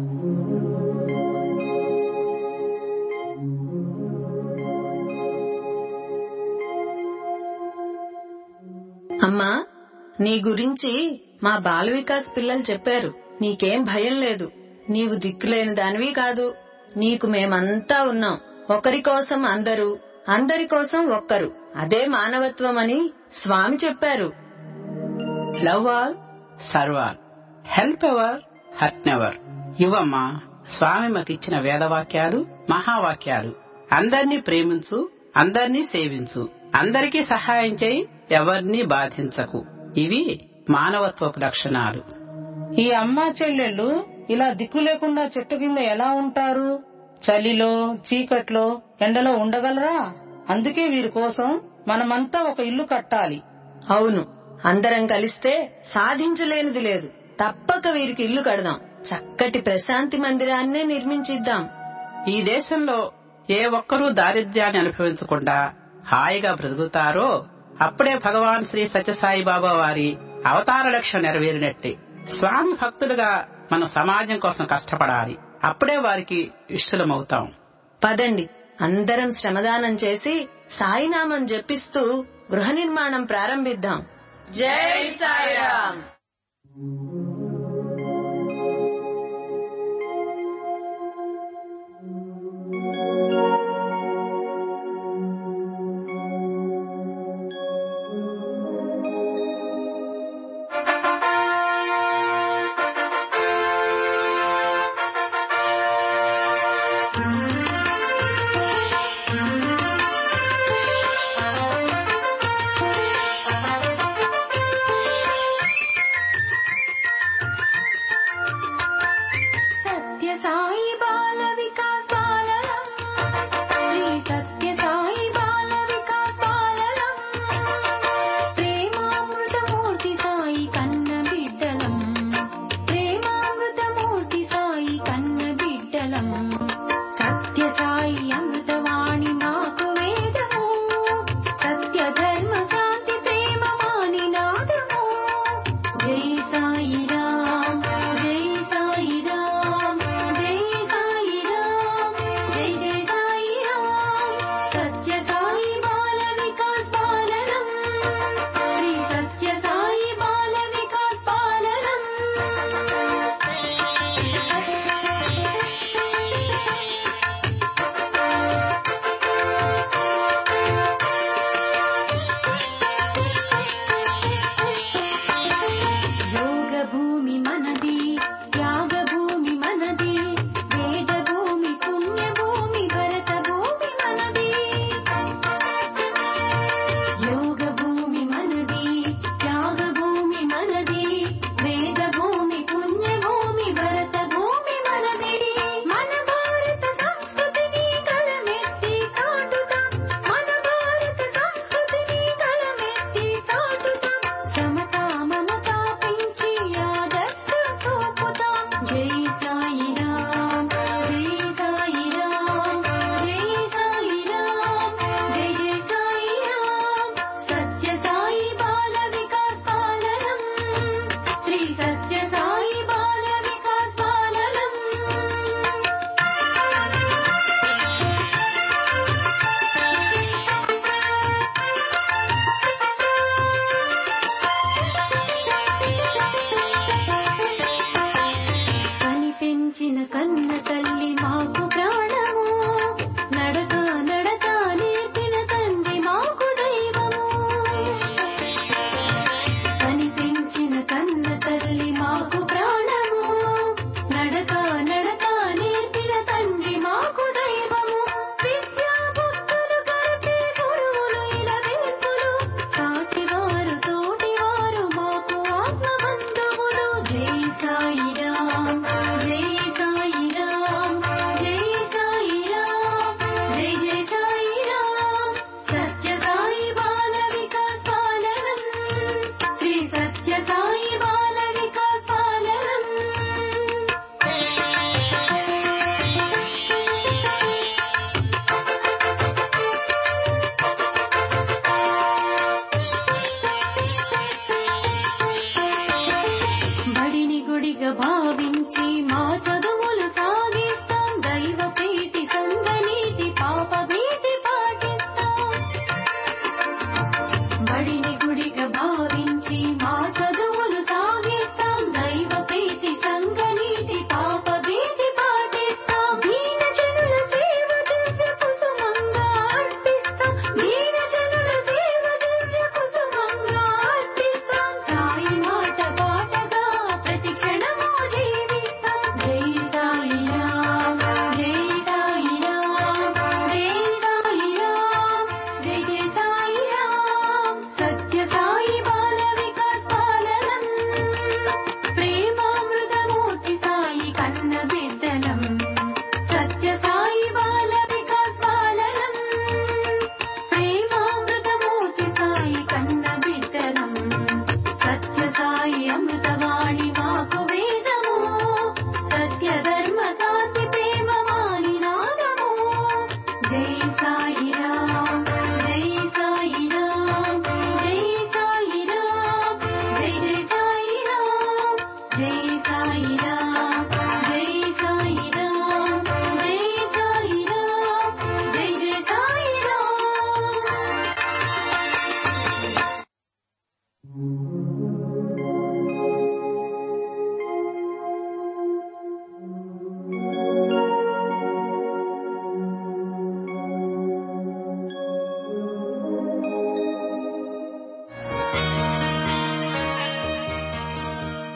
అమ్మా, నీ గురించి మా బాల వికాస్ పిల్లలు చెప్పారు. నీకేం భయం లేదు. నీవు దిక్కులేని దానివి కాదు. నీకు మేమంతా ఉన్నాం. ఒకరి కోసం అందరూ, అందరి కోసం ఒక్కరు. అదే మానవత్వం అని స్వామి చెప్పారు. Love all, serve all, help ever, hurt never. ఇవమ్మా స్వామి మాకిచ్చిన వేదవాక్యాలు, మహావాక్యాలు. అందర్నీ ప్రేమించు, అందర్నీ సేవించు, అందరికీ సహాయం చేయి, ఎవరిని బాధించకు. ఇవి మానవత్వపు లక్షణాలు. ఈ అమ్మా చెల్లెళ్ళు ఇలా దిక్కు లేకుండా చెట్టు కింద ఎలా ఉంటారు? చలిలో, చీకట్లో, ఎండలో ఉండగలరా? అందుకే వీరి కోసం మనమంతా ఒక ఇల్లు కట్టాలి. అవును, అందరం కలిస్తే సాధించలేనిది లేదు. తప్పక వీరికి ఇల్లు కడదాం. చక్కటి ప్రశాంతి మందిరాన్నే నిర్మించిద్దాం. ఈ దేశంలో ఏ ఒక్కరూ దారిద్ర్యాన్ని అనుభవించకుండా హాయిగా బ్రతుకుతారో అప్పుడే భగవాన్ శ్రీ సత్యసాయి బాబా వారి అవతార లక్ష్యం నెరవేరినట్టే. స్వామి భక్తులుగా మనం సమాజం కోసం కష్టపడాలి. అప్పుడే వారికి ఇష్టలమవుతాం. పదండి, అందరం శ్రమదానం చేసి సాయినామం జపిస్తూ గృహ నిర్మాణం ప్రారంభిద్దాం. జై సాయిరామ్.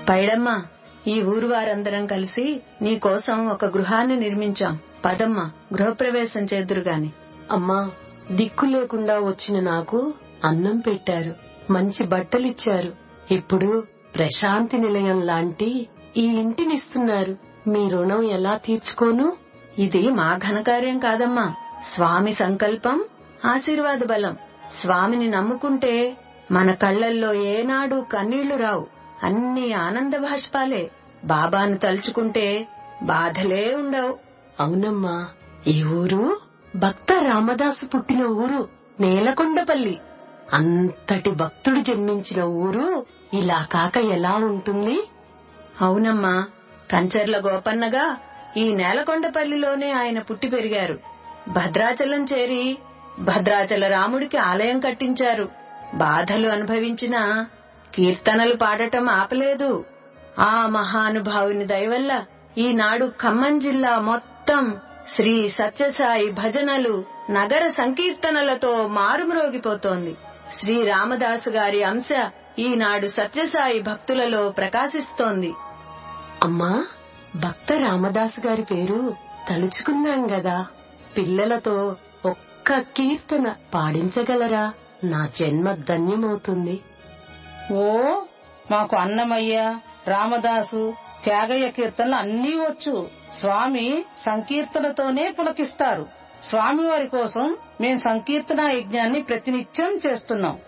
పైడమ్మా, ఈ ఊరు వారందరం కలిసి నీ కోసం ఒక గృహాన్ని నిర్మించాం. పదమ్మా, గృహప్రవేశం చేద్దురుగాని. అమ్మా, దిక్కు లేకుండా వచ్చిన నాకు అన్నం పెట్టారు, మంచి బట్టలిచ్చారు. ఇప్పుడు ప్రశాంతి నిలయం లాంటి ఈ ఇంటినిస్తున్నారు. మీ రుణం ఎలా తీర్చుకోను? ఇది మా ఘనకార్యం కాదమ్మా, స్వామి సంకల్పం, ఆశీర్వాద బలం. స్వామిని నమ్ముకుంటే మన కళ్లల్లో ఏనాడు కన్నీళ్లు రావు, అన్ని ఆనంద భాష్పాలే. బాబాను తలుచుకుంటే బాధలే ఉండవు. అవునమ్మా, ఈ ఊరు భక్త రామదాసు పుట్టిన ఊరు, నేలకొండపల్లి. అంతటి భక్తుడు జన్మించిన ఊరు ఇలా కాక ఎలా ఉంటుంది? అవునమ్మా, కంచర్ల గోపన్నగా ఈ నేలకొండపల్లిలోనే ఆయన పుట్టి పెరిగారు. భద్రాచలం చేరి భద్రాచల రాముడికి ఆలయం కట్టించారు. బాధలు అనుభవించినా కీర్తనలు పాడటం ఆపలేదు. ఆ మహానుభావుని దయవల్ల ఈనాడు ఖమ్మం జిల్లా మొత్తం శ్రీ సత్యసాయి భజనలు, నగర సంకీర్తనలతో మారుమ్రోగిపోతోంది. శ్రీ రామదాసు గారి అంశ ఈనాడు సత్యసాయి భక్తులలో ప్రకాశిస్తోంది. అమ్మా, భక్త రామదాసు గారి పేరు తలుచుకున్నాం గదా, పిల్లలతో ఒక్క కీర్తన పాడించగలరా? నా జన్మ ధన్యమవుతుంది. ఓ, మాకు అన్నమయ్య, రామదాసు, త్యాగయ్య కీర్తనలు అన్నీ వచ్చు. స్వామి సంకీర్తనతోనే పులకిస్తారు. స్వామివారి కోసం మేం సంకీర్తన యజ్ఞాన్ని ప్రతినిత్యం చేస్తున్నాం.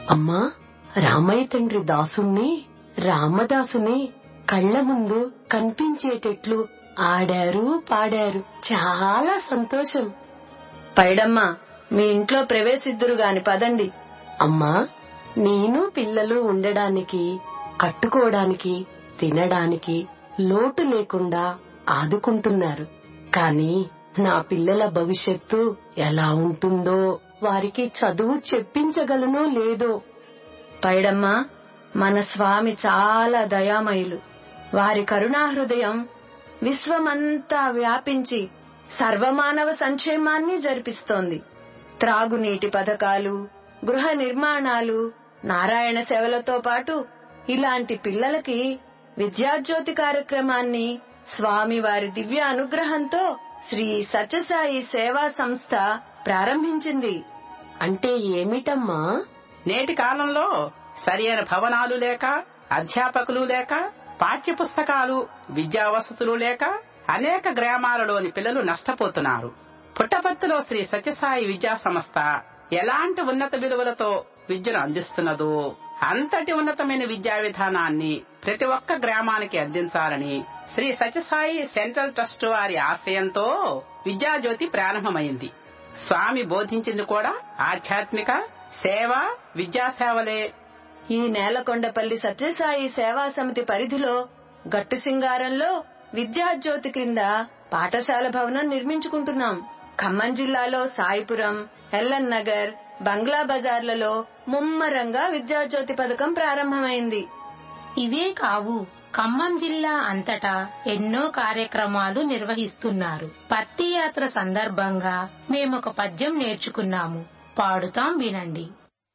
అమ్మా, రామయ్య తండ్రి దాసుణ్ణి రామదాసుని కళ్ల ముందు కనిపించేటట్లు ఆడారు, పాడారు. చాలా సంతోషం. పైడమ్మా, మీ ఇంట్లో ప్రవేశిద్దురు గాని పదండి. అమ్మా, నేను పిల్లలు ఉండడానికి, కట్టుకోవడానికి, తినడానికి లోటు లేకుండా ఆదుకుంటున్నారు. కానీ నా పిల్లల భవిష్యత్తు ఎలా ఉంటుందో, వారికి చదువు చెప్పించగలనో లేదో. పైడమ్మా, మన స్వామి చాలా దయామయులు. వారి కరుణాహృదయం విశ్వమంతా వ్యాపించి సర్వమానవ సంక్షేమాన్ని జరిపిస్తోంది. త్రాగునీటి పథకాలు, గృహ నిర్మాణాలు, నారాయణ సేవలతో పాటు ఇలాంటి పిల్లలకి విద్యాజ్యోతి కార్యక్రమాన్ని స్వామి వారి దివ్య అనుగ్రహంతో శ్రీ సత్యసాయి సేవా సంస్థ ప్రారంభించింది. అంటే ఏమిటమ్మా? నేటి కాలంలో సరైన భవనాలు లేక, అధ్యాపకులు లేక, పాఠ్య పుస్తకాలు, విద్యా వసతులు లేక అనేక గ్రామాలలోని పిల్లలు నష్టపోతున్నారు. పుట్టపర్తిలో శ్రీ సత్యసాయి విద్యా సంస్థ ఎలాంటి ఉన్నత విలువలతో విద్యను అందిస్తున్నదో అంతటి ఉన్నతమైన విద్యా విధానాన్ని ప్రతి ఒక్క గ్రామానికి అందించాలని శ్రీ సత్యసాయి సెంట్రల్ ట్రస్ట్ వారి ఆశయంతో విద్యాజ్యోతి ప్రారంభమైంది. స్వామి బోధించింది కూడా ఆధ్యాత్మిక సేవ, విద్యాసేవలే. ఈ నేలకొండపల్లి సత్యసాయి సేవా సమితి పరిధిలో గట్టు సింగారంలో విద్యాజ్యోతి క్రింద పాఠశాల భవనం నిర్మించుకుంటున్నాం. ఖమ్మం జిల్లాలో సాయిపురం, ఎల్ఎన్ నగర్, బంగ్లా బజార్లలో ముమ్మరంగా విద్యాజ్యోతి పథకం ప్రారంభమైంది. ఇవే కావు, ఖమ్మం జిల్లా అంతటా ఎన్నో కార్యక్రమాలు నిర్వహిస్తున్నారు. పత్తి యాత్ర సందర్భంగా మేమొక పద్యం నేర్చుకున్నాము, పాడుతాం, వినండి.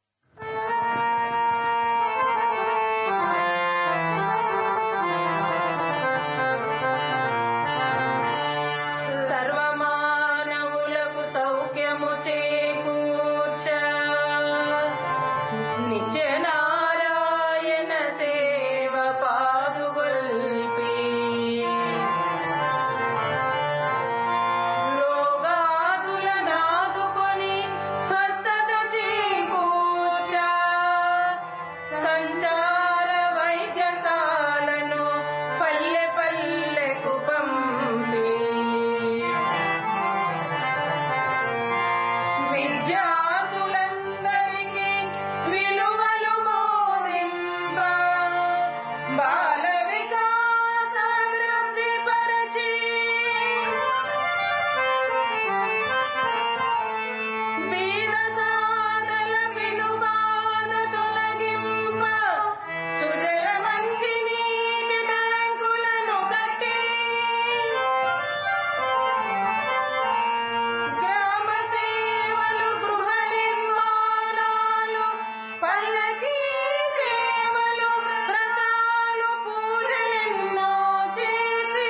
సర్వమానవులకు సౌఖ్యము చేకూర్చ నిత్య నారాయణ సేవ పాదుగొల్పి రోగాదులనాదుకొని స్వస్థత చేకూర్చ సంచార వైద్యశాలను పల్లె పల్లెకు పంపి విద్యార్థులందరికీ విలువలు బోధింప బాల వికాసాభివృద్ధి పరచి బీద సాధల వినుబాధ తొలగింప సుజల మంచి నీటి ట్యాంకులను కట్టి గ్రామ సేవలు, గృహ నిర్మాణాలు, పల్లకీ సేవలు, వ్రతాలు, పూజలెన్నో చేసి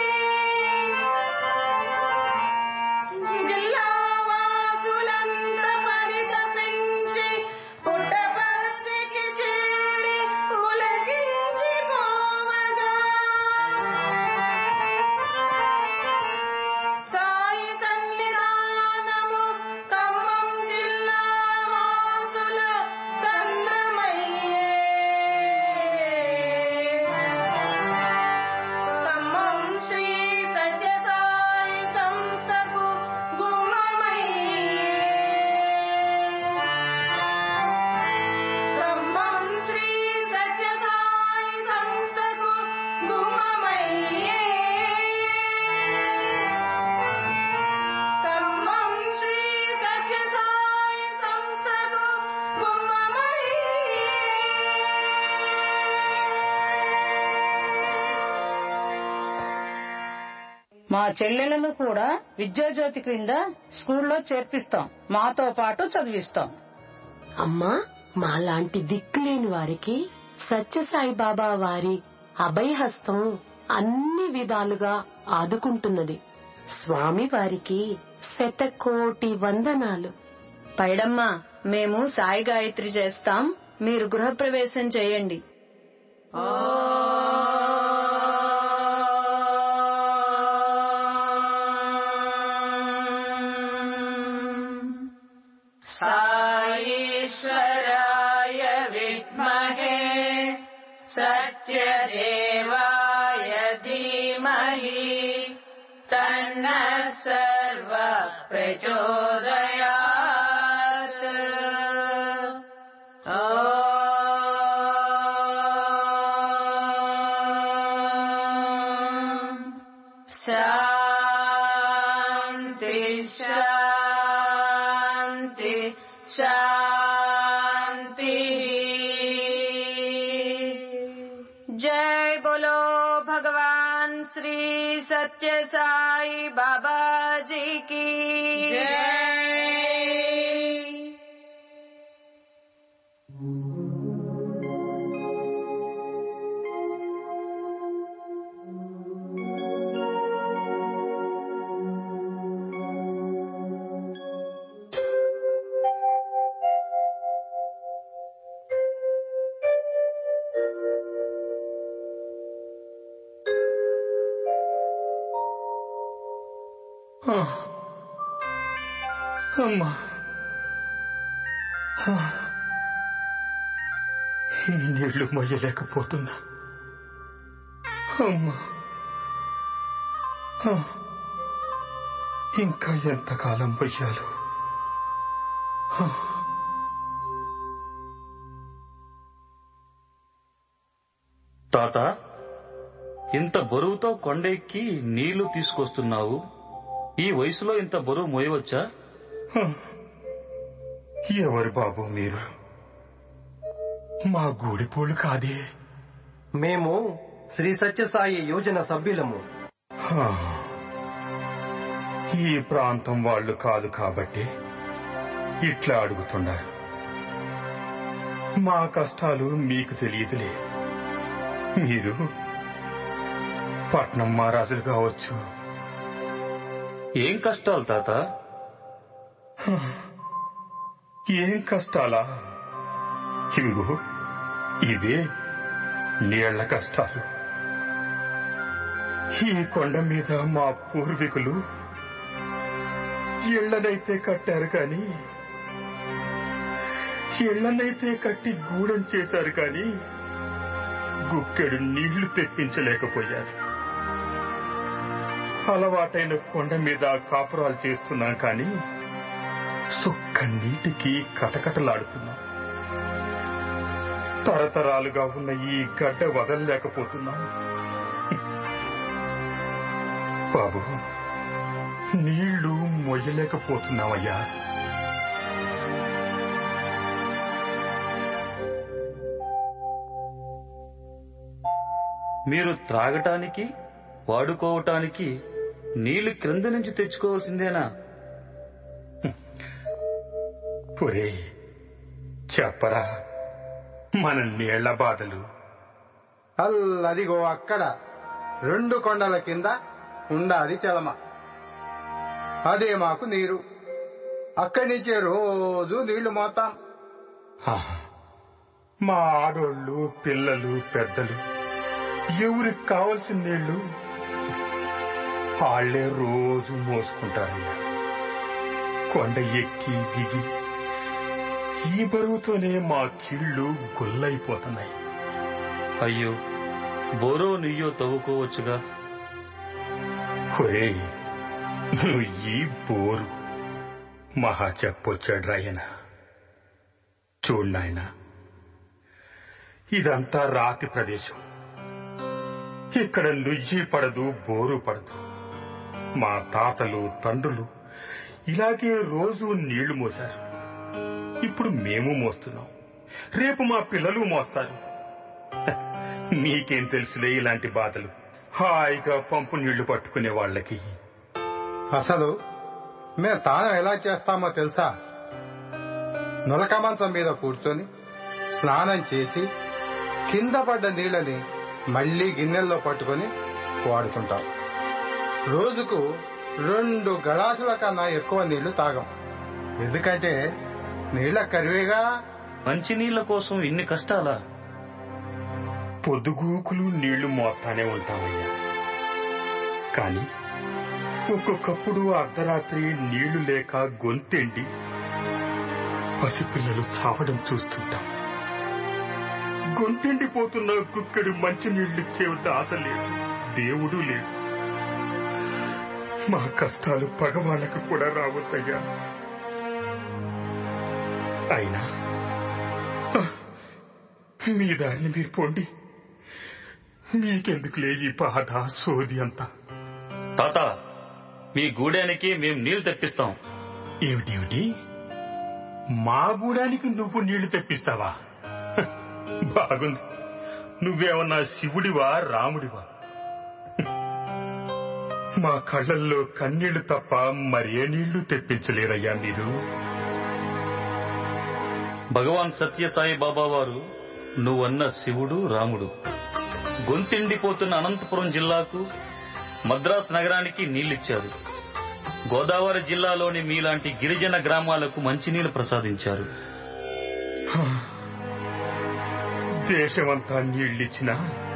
జిల్లా వాసులంత పరితపించి పుట్టపర్తికి చేరి పులకించిపోవగా సాయి సన్నిధానము ఖమ్మం జిల్లా వాసుల సంద్రమయ్యే. ఖమ్మం శ్రీ సత్యసాయి సంస్థకు గుమ్మమయ్యే. ఖమ్మం శ్రీ సత్యసాయి సంస్థకు గుమ్మమయ్యే. ఖమ్మం శ్రీ సత్యసాయి సంస్థకు గుమ్మమయ్యే. మా చెల్లెలను కూడా విద్యాజ్యోతి క్రింద స్కూల్లో చేర్పిస్తాం, మాతో పాటు చదివిస్తాం. అమ్మా, మాలాంటి దిక్కులేని వారికి సత్యసాయి బాబా వారి అభయహస్తం అన్ని విధాలుగా ఆదుకుంటున్నది. స్వామి వారికి శతకోటి వందనాలు. పైడమ్మా, మేము సాయి గాయత్రి చేస్తాం, మీరు గృహప్రవేశం చేయండి. సాయేశ్వరాయ सत्यदेवाय धीमहि तन्नः सर्वः प्रचोदयात्। शान्ति शान्ति शान्ति। जय बोलो भगवान श्री सत्य साई बाबा जी की जय। అమ్మా, ఈ నీళ్లు మొయ్యలేకపోతున్నా. అమ్మా, ఇంకా ఎంతకాలం మొయ్యాలో. తాత, ఇంత బరువుతో కొండ ఎక్కి నీళ్లు తీసుకొస్తున్నావు. ఈ వయసులో ఇంత బరువు మోయవచ్చా? ఎవరు బాబు మీరు? మా గూడిపోళ్ళు కాదే. మేము శ్రీ సత్యసాయి యోజన సభ్యులము. ఈ ప్రాంతం వాళ్ళు కాదు కాబట్టి ఇట్లా అడుగుతున్నారు. మా కష్టాలు మీకు తెలియదులే. మీరు పట్నం మహారాజులు కావచ్చు. ఏం కష్టాలు తాత? ఏం కష్టాలా? ఇవిగో ఇవే నీళ్ల కష్టాలు. ఈ కొండ మీద మా పూర్వీకులు ఇళ్లనైతే కట్టారు కానీ, ఇళ్లనైతే కట్టి గూడెం చేశారు కానీ గుక్కెడు నీళ్లు తెప్పించలేకపోయారు. అలవాటైన కొండ మీద కాపురాలు చేస్తున్నాం కానీ సుక్క నీటికి కటకటలాడుతున్నాం. తరతరాలుగా ఉన్న ఈ గడ్డ వదలలేకపోతున్నాం. బాబు, నీళ్లు మొయ్యలేకపోతున్నామయ్యా. మీరు త్రాగటానికి, వాడుకోవటానికి నీళ్లు క్రింద నుంచి తెచ్చుకోవాల్సిందేనా? ఒరే చెప్పరా మన నీళ్ల బాధలు. అల్లదిగో అక్కడ 2 కొండల కింద ఉండాది చలమ. అదే మాకు నీరు. అక్కడి నుంచే రోజు నీళ్లు మోతాం. మా ఆడోళ్ళు, పిల్లలు, పెద్దలు ఎవరికి కావలసిన నీళ్లు వాళ్లే రోజు మోసుకుంటారు. కొండ ఎక్కి దిగి ఈ బరువుతోనే మా కీళ్లు గుల్లైపోతున్నాయి. అయ్యో, బోరో నీయో తవ్వుకోవచ్చుగా. ఒరేయ్, నువ్వు ఈ బోరు మహా చెప్పొచ్చాడు రాయన. చూడు నాయన, ఇదంతా రాతి ప్రదేశం. ఇక్కడ నుయ్యి పడదు, బోరు పడదు. మా తాతలు, తండ్రులు ఇలాగే రోజు నీళ్లు మోశారు. ఇప్పుడు మేము మోస్తున్నాం. రేపు మా పిల్లలు మోస్తారు. మీకేం తెలుసులే ఇలాంటి బాధలు. హాయిగా పంపు నీళ్లు పట్టుకునే వాళ్ళకి. అసలు మేము తానం ఎలా చేస్తామో తెలుసా? నులక మంచం మీద కూర్చొని స్నానం చేసి కింద పడ్డ నీళ్ళని మళ్లీ గిన్నెల్లో పట్టుకొని వాడుతుంటాం. రోజుకు 2 గళాసుల కన్నా ఎక్కువ నీళ్లు తాగం. ఎందుకంటే నీళ్ల కరివేగా. మంచినీళ్ల కోసం ఇన్ని కష్టాలా? పొద్దుగూకులు నీళ్లు మోస్తానే ఉంటామయ్యా. కాని ఒక్కొక్కప్పుడు అర్ధరాత్రి నీళ్లు లేక గొంతెండి పసిపిల్లలు చావడం చూస్తుంటాం. గొంతెండిపోతున్న కుక్కడి మంచి నీళ్లిచ్చే దాత లేడు, దేవుడు లేడు. మా కష్టాలు పగవాళ్ళకు కూడా రావద్దయ్యా. అయినా మీ దారిని మీరు పోండి. మీకెందుకులే ఈ బాధ సోది అంతా. తాత, మీ గూడానికి మేం నీళ్లు తెప్పిస్తాం. ఏమిటి? మా గూడానికి నువ్వు నీళ్లు తెప్పిస్తావా? బాగుంది. నువ్వేమన్నా శివుడివా రాముడివా? మా కళ్ళల్లో కన్నీళ్లు తప్ప మరే నీళ్లు తెప్పించలేరయ్యా మీరు. భగవాన్ సత్యసాయి బాబా వారు నువ్వన్న శివుడు రాముడు. గొంతెండిపోతున్న అనంతపురం జిల్లాకు, మద్రాసు నగరానికి నీళ్లిచ్చారు. గోదావరి జిల్లాలోని మీలాంటి గిరిజన గ్రామాలకు మంచినీళ్లు ప్రసాదించారు. దేశమంతా నీళ్లిచ్చినా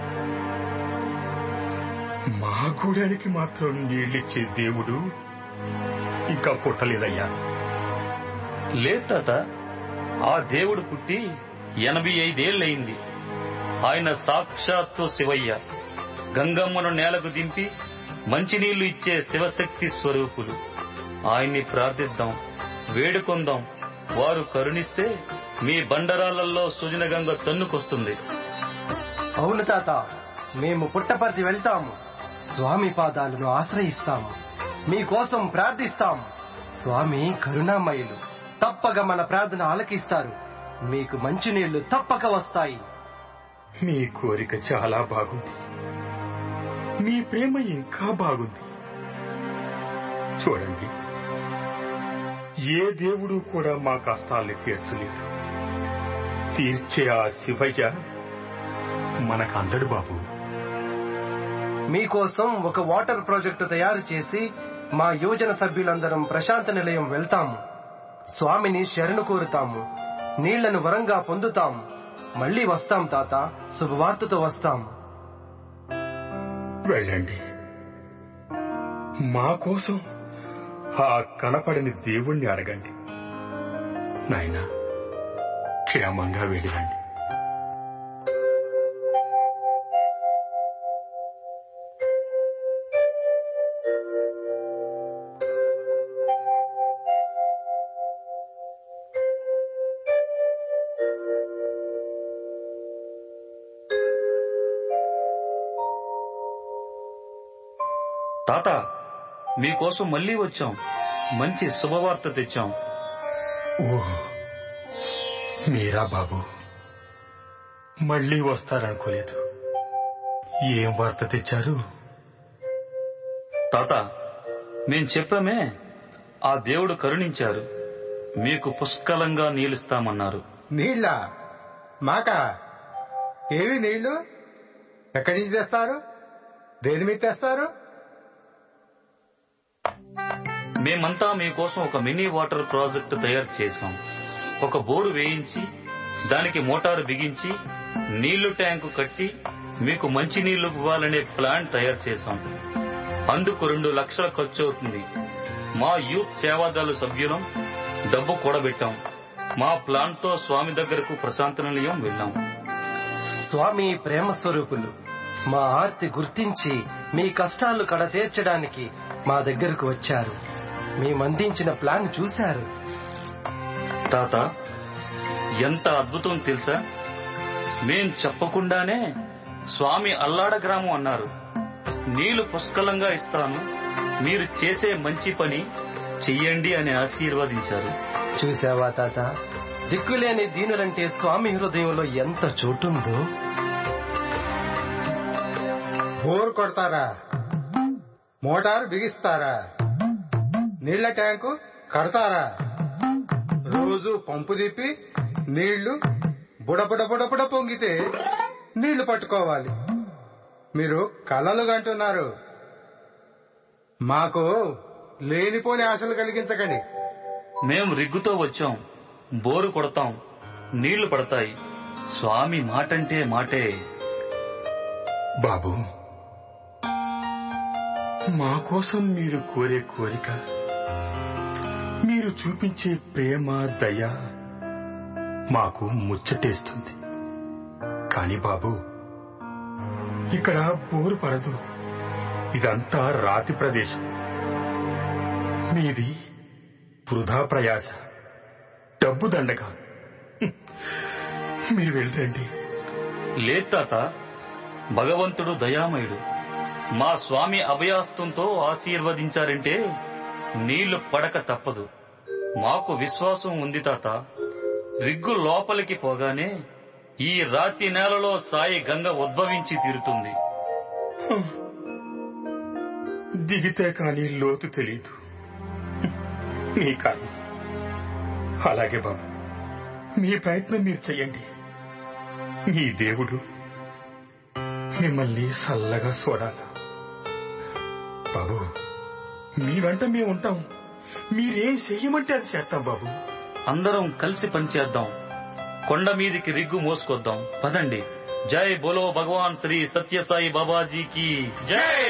మా గూడానికి మాత్రం నీళ్లిచ్చే దేవుడు ఇంకా పుట్టలేదయ్యా. లేదు తాత, ఆ దేవుడు పుట్టి 85 ఏళ్లయింది. ఆయన సాక్షాత్తు శివయ్య. గంగమ్మను నేలకు దింపి మంచినీళ్లు ఇచ్చే శివశక్తి స్వరూపులు. ఆయన్ని ప్రార్థిద్దాం, వేడుకొందాం. వారు కరుణిస్తే మీ బండరాళ్లలో సుజనగంగ తన్నుకొస్తుంది. అవును తాత, మేము పుట్టపర్తి వెళ్తాము. స్వామి పాదాలను ఆశ్రయిస్తాము. మీకోసం ప్రార్థిస్తాము. స్వామి కరుణామయులు, తప్పక మన ప్రార్థన ఆలకిస్తారు. మీకు మంచినీళ్లు తప్పక వస్తాయి. మీ కోరిక చాలా బాగుంది. మీ ప్రేమ ఇంకా బాగుంది. చూడండి, ఏ దేవుడు కూడా మా కష్టాల్ని తీర్చలేడు. తీర్చే ఆ శివయ్య మనకు అందడు బాబు. మీకోసం ఒక వాటర్ ప్రాజెక్టు తయారు చేసి మా యోజన సభ్యులందరం ప్రశాంత నిలయం వెళ్తాము. స్వామిని శరణు కోరుతాము. నీళ్లను వరంగా పొందుతాము. మళ్లీ వస్తాం తాత, శుభవార్తతో వస్తాం. వెళ్ళండి. మా కోసం ఆ కనపడని దేవుణ్ణి అడగండి. నాయనా, క్షేమంగా వెళ్ళిరండి. తాత, మీకోసం మళ్లీ వచ్చాం. మంచి శుభవార్త తెచ్చాం. ఓహ్, మీరా బాబు? మళ్లీ వస్తారనుకోలేదు. ఏం వార్త తెచ్చారు? తాత, మేం చెప్పామే, ఆ దేవుడు కరుణించారు. మీకు పుష్కలంగా నీళ్ళిస్తామన్నారు. నీళ్ళ మాకా? ఏవి నీళ్లు? ఎక్కడి నుంచి తెస్తారు? దేని మీద తెస్తారు? మేమంతా మీకోసం ఒక మినీ వాటర్ ప్రాజెక్టు తయారు చేశాం. ఒక బోరు వేయించి, దానికి మోటారు బిగించి, నీళ్లు ట్యాంకు కట్టి మీకు మంచి నీళ్లు ఇవ్వాలనే ప్లాన్ తయారు చేశాం. అందుకు 2 లక్షల ఖర్చు అవుతుంది. మా యూత్ సేవాదళ సభ్యులం డబ్బు కూడబెట్టాం. మా ప్లాన్ తో స్వామి దగ్గరకు ప్రశాంత నిలయం వెళ్ళాం. స్వామి ప్రేమ స్వరూపులు, మా ఆర్తి గుర్తించి మీ కష్టాలు కడతీర్చడానికి మా దగ్గరకు వచ్చారు. మేమందించిన ప్లాన్ చూశారు. తాత, ఎంత అద్భుతం తెలుసా? మేం చెప్పకుండానే స్వామి అల్లాడ గ్రామం అన్నారు. నీళ్లు పుష్కలంగా ఇస్తాను, మీరు చేసే మంచి పని చెయ్యండి అని ఆశీర్వదించారు. చూసావా తాత, దిక్కులేని దీనులంటే స్వామి హృదయంలో ఎంత చోటుందో. బోర్ కొడతారా? మోటార్ బిగిస్తారా? నీళ్ల ట్యాంకు కడతారా? రోజు పంపు తిప్పి నీళ్లు బుడబుడ బుడబుడ పొంగితే నీళ్లు పట్టుకోవాలి. మీరు కలలు కంటున్నారు. మాకు లేనిపోని ఆశలు కలిగించకండి. మేం రిగ్గుతో వచ్చాం. బోరు కొడతాం, నీళ్లు పడతాయి. స్వామి మాటంటే మాటే. బాబు, మా కోసం మీరు కోరే కోరిక, మీరు చూపించే ప్రేమ, దయ మాకు ముచ్చటేస్తుంది. కాని బాబు, ఇక్కడ బోరు పడదు. ఇదంతా రాతి ప్రదేశం. మీది వృధా ప్రయాస, డబ్బు దండగా. మీరు వెళ్తండి. లేదు తాత, భగవంతుడు దయామయుడు. మా స్వామి అభయాస్తంతో ఆశీర్వదించారంటే నీళ్లు పడక తప్పదు. మాకు విశ్వాసం ఉంది తాత. రిగ్గు లోపలికి పోగానే ఈ రాతి నేలలో సాయి గంగ ఉద్భవించి తీరుతుంది. దిగితే కానీ లోతు తెలీదు. మీ కారణం. అలాగే బాబు, మీ ప్రయత్నం మీరు చెయ్యండి. మీ దేవుడు మిమ్మల్ని చల్లగా చూడాలా. బాబు, మీ వెంట మేము ఉంటాం. మీరేం చెయ్యమంటే అది చేస్తాం బాబు. అందరం కలిసి పనిచేద్దాం. కొండ మీదికి రిగ్గు మోసుకొద్దాం. పదండి. జై బోలో భగవాన్ శ్రీ సత్యసాయి బాబాజీకి జై.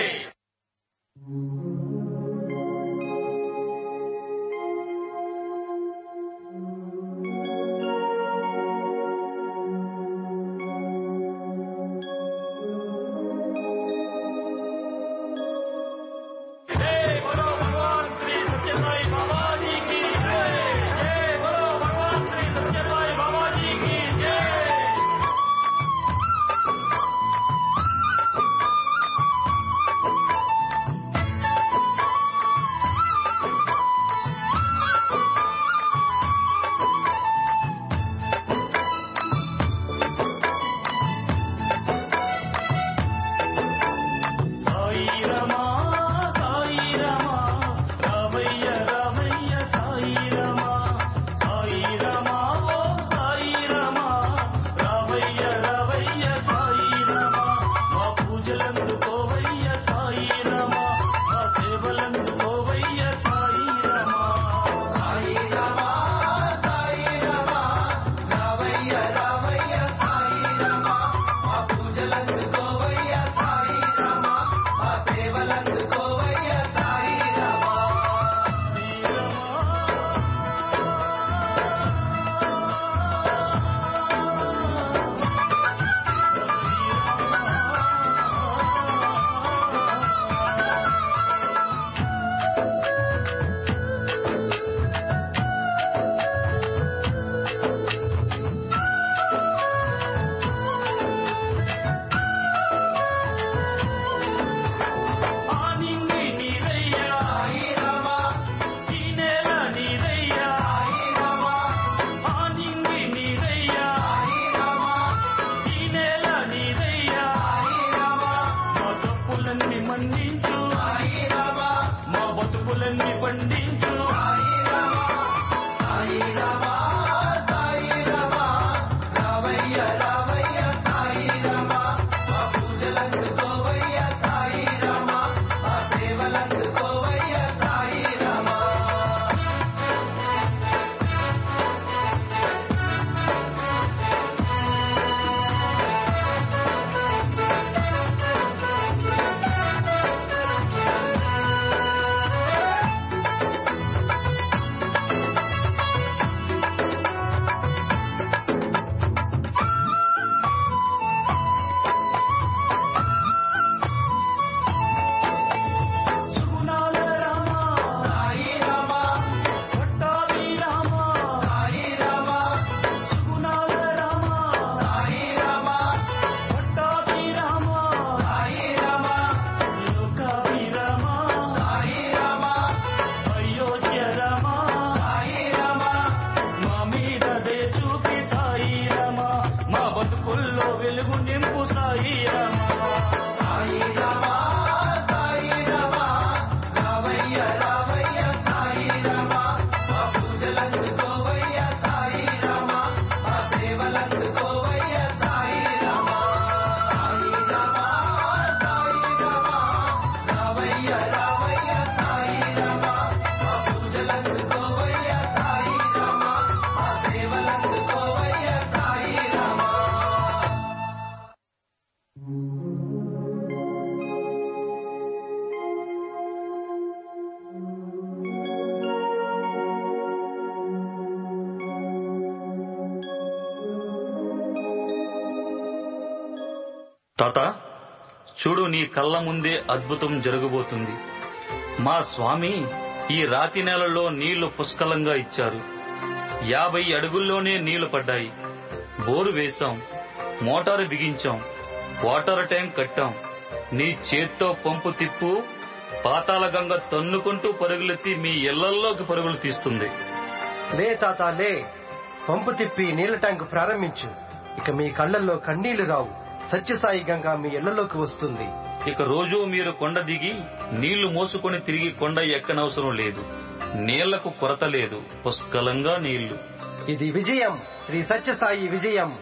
తాత, చూడు, నీ కళ్ళ ముందే అద్భుతం జరగబోతుంది. మా స్వామి ఈ రాతి నేలలో నీళ్లు పుష్కలంగా ఇచ్చారు. 50 అడుగుల్లోనే నీళ్లు పడ్డాయి. బోరు వేశాం, మోటారు బిగించాం, వాటర్ ట్యాంక్ కట్టాం. నీ చేత్తో పంపు తిప్పు, పాతాళ గంగ తన్నుకుంటూ పరుగులెత్తి మీ ఇళ్లల్లోకి పరుగులు తీస్తుంది. లే తాత లే, పంపు తిప్పి నీళ్ల ట్యాంకు ప్రారంభించు. ఇక మీ కళ్లల్లో కన్నీళ్లు రావు. సత్యసాయి గంగ మీ ఇళ్లలోకి వస్తుంది. ఇక రోజూ మీరు కొండ దిగి నీళ్లు మోసుకొని తిరిగి కొండ ఎక్కనవసరం లేదు. నీళ్లకు కొరత లేదు, పుష్కలంగా నీళ్లు. ఇది విజయం, శ్రీ సత్యసాయి విజయం.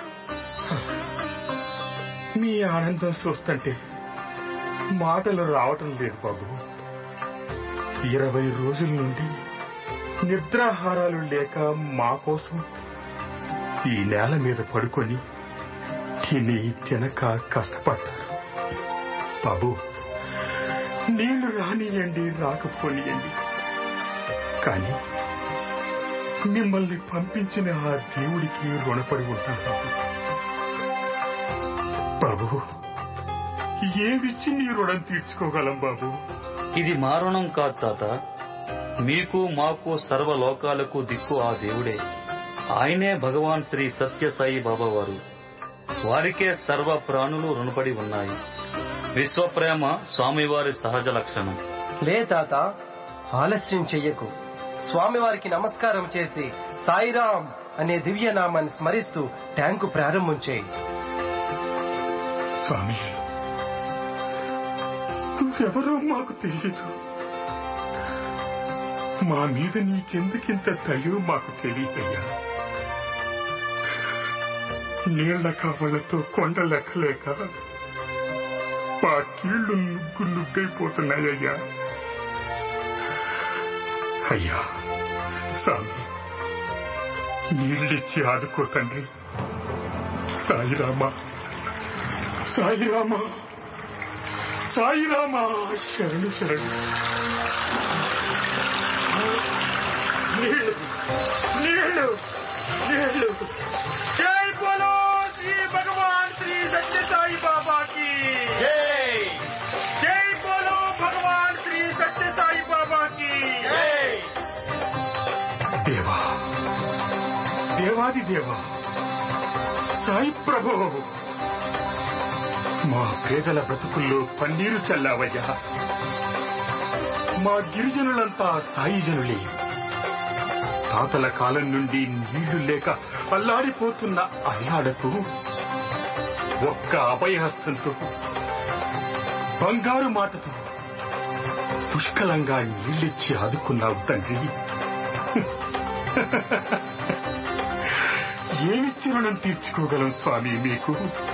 మీ ఆనందం చూస్తుంటే మాటలు రావటం లేదు బాబు. 20 రోజుల నుండి నిద్రాహారాలు లేక మా కోసం ఈ నేల మీద పడుకొని తిని తినక కష్టపడ్డారు బాబు. నీళ్లు రానియండి, రాకపోనియండి, కానీ మిమ్మల్ని పంపించిన ఆ దేవుడికి రుణపడి ఉంటాను బాబు. ఏమిచ్చి నీ రుణం తీర్చుకోగలం బాబు? ఇది మా రుణం కాదు తాత. మీకు మాకు సర్వలోకాలకు దిక్కు ఆ దేవుడే. ఆయనే భగవాన్ శ్రీ సత్యసాయి బాబా వారు. వారికే సర్వ ప్రాణులు రుణపడి ఉన్నాయి. విశ్వప్రేమ స్వామివారి సహజ లక్షణం. లే తాత, ఆలస్యం చెయ్యకు. స్వామివారికి నమస్కారం చేసి సాయిరాం అనే దివ్యనామాన్ని స్మరిస్తూ ట్యాంకు ప్రారంభం చేయి. స్వామి, నువ్వెవరో మాకు తెలియదు. మా మీద నీకెందుకింత దయో మాకు తెలియదయ్యా. నీళ్ల కావలతో కొండ లెక్కలేక మా కీళ్లు నుగ్గు నుగ్గైపోతున్నాయ్యా. అయ్యా స్వామి, నీళ్ళిచ్చి ఆదుకో తండ్రి. సాయిరామా, సాయిరామా, సాయిరామా, శరణు శరణు. నీళ్ళు నీళ్ళు నీళ్ళు. జై బోలో శ్రీ భగవాన్ శ్రీ సత్యసాయి బాబాకి జై. జై బోలో భగవాన్ శ్రీ సత్యసాయి బాబాకి జై. దేవా, దేవాది దేవా, సాయి ప్రభు, మా పేదల బ్రతుకుల్లో పన్నీరు చల్లావయ్యా. మా గిరిజనులంతా సాయి జనులే. తాతల కాలం నుండి నీళ్లు లేక అల్లాడిపోతున్న అల్లాడకు ఒక్క అభయహస్తంతో, బంగారు మాటతో పుష్కలంగా నీళ్ళిచ్చి ఆదుకున్నావు తండ్రి. ఏమిచ్చి రుణం తీర్చుకోగలం స్వామి మీకు?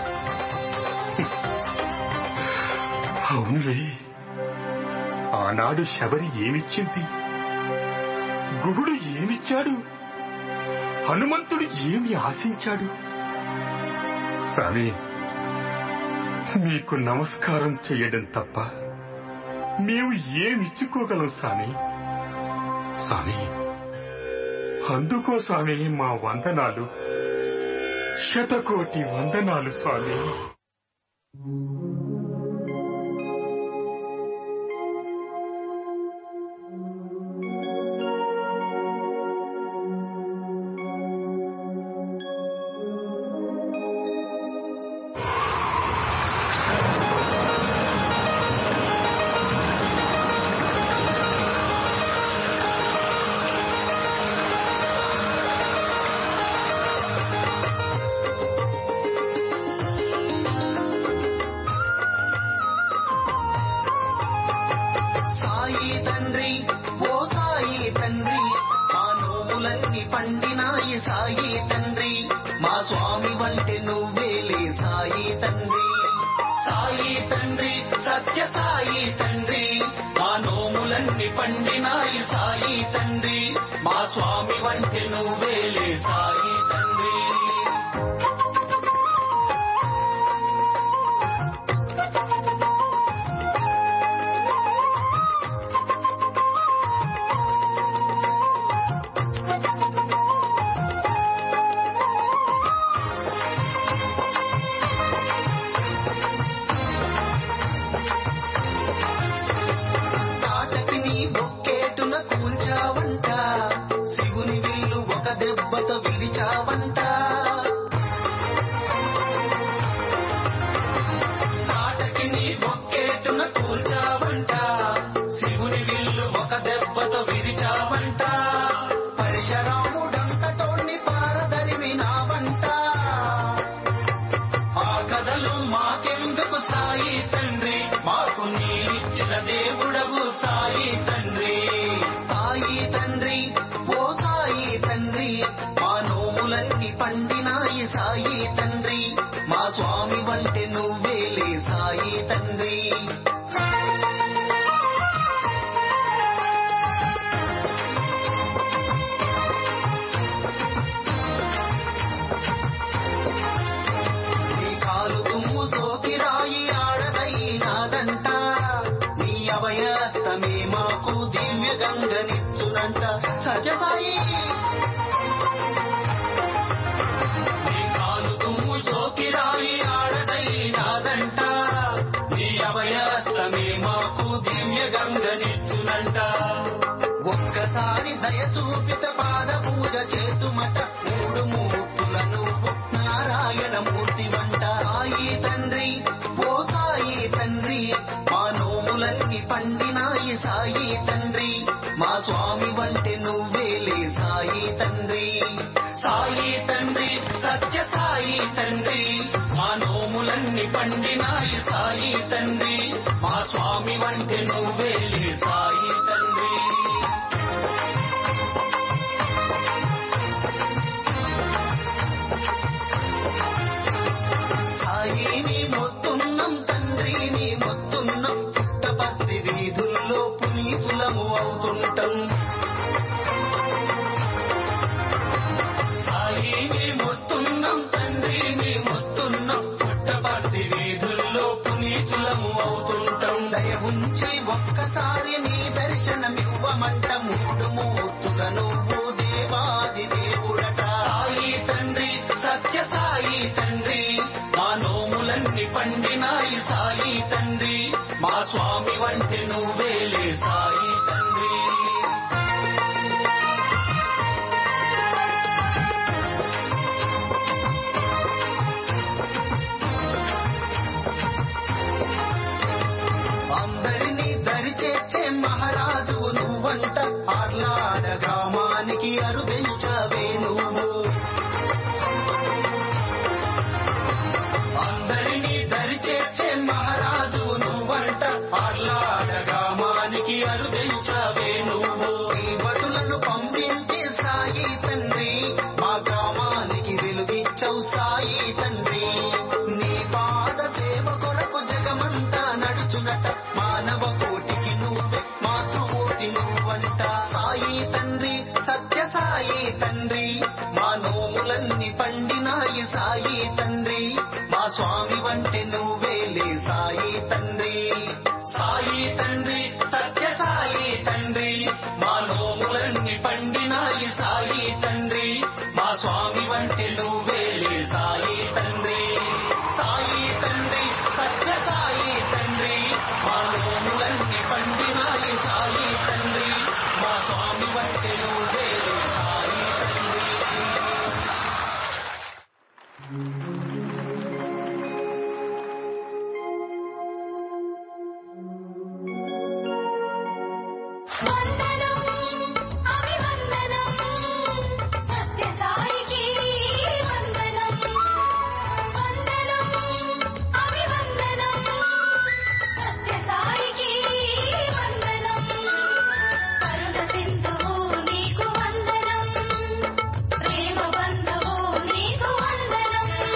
అవునులే, ఆనాడు శబరి ఏమిచ్చింది, గుహుడు ఏమిచ్చాడు, హనుమంతుడు ఏమి ఆశించాడు? స్వామి, మీకు నమస్కారం చేయడం తప్ప మేము ఏమిచ్చుకోగలం స్వామి? స్వామి, అందుకో స్వామి మా వందనాలు, శతకోటి వందనాలు స్వామి. సాయి తండ్రి మా స్వామి వంటి నువ్వేలే సాయి తండ్రి నీ కాలు దుమ్ము సోకిరాయి ఆడదైనాదంట నీ అభయస్తమే మాకు దివ్య గంగనిచ్చునంట సత్యసాయి నీ కాలు దుమ్ము సోకిరాయి ఆడదైనాదంట నీ అభయస్తమే మాకు దివ్య గంగనిచ్చునంట ఒక్కసారి దయ చూపిత పాద పూజ చేతుమట మూడు మూర్తుల నువ్వు నారాయణ మూర్తి వంట సాయి తండ్రి ఓ సాయి తండ్రి మా నోములన్నీ పండినాయి సాయి తండ్రి మా స్వామి వంటి నువ్వేలే సాయి తండ్రి సాయి తండ్రి సత్య సాయి తండ్రి మా నోములన్నీ పండినాయి సాయి తండ్రి మా స్వామి వంటి నువ్వేలే సాయి తండ్రి సాయి నీ మొత్తున్నం తండ్రి నీ మొత్తున్నం పుట్టపర్తి వీధుల్లో పునీతులము అవుతుంటాం సాయి నీ మొత్తున్నం తండ్రి నీ మొత్తున్నం పుట్టపర్తి వీధుల్లో పునీతులము అవుతుంటాం దయ ఉంచి ఒక్కసారి నీ దర్శనమివ్వమంట మూడు మూర్తుల నువ్వు దేవాది దేవుడట సాయి తండ్రి సత్య సాయి తండ్రి మా నోములన్నీ పండినాయి సాయి తండ్రి మా స్వామి వంటి నువ్వేలే సాయి తండ్రి అందరినీ దరి చేర్చే మహారాజు నువ్వంట ఆర్లాడ గ్రామానికి అరుదించవే నువ్వు అందరినీ దరి చేర్చే మహారాజు నువ్వంట ఆర్లాడ గ్రామానికి అరుదించవే నువ్వు ఈ భటులను పంపించి సాయి తండ్రి మా గ్రామానికి వెలుగిచ్చవు సాయి తండ్రి నీ పాద సేవ కొరకు జగమంతా నడుచునట మానవ కోటికి నువ్వే మాతృమూర్తి నువ్వంట సాయి తండ్రి సత్య సాయి తండ్రి మా నోములన్నీ పండినాయి సాయి తండ్రి మా స్వామి వంటి నువ్వేలే సాయి తండ్రి సాయి తండ్రి సత్య సాయి తండ్రి మా నోములన్నీ పండినాయి సాయి తండ్రి మా స్వామి వంటి నువ్వేలే సాయి తండ్రి సాయి తండ్రి సత్య సాయి తండ్రి మా నోములన్నీ పండినాయి సాయి తండ్రి మా స్వామి వంటి నువ్వేలే సాయి తండ్రి వందనం అభివందనం సత్య సాయికి వందనం వందనం అభివందనం సత్య సాయికి వందనం కరుణ సింధువు నీకు వందనం ప్రేమ బంధువు నీకు వందనం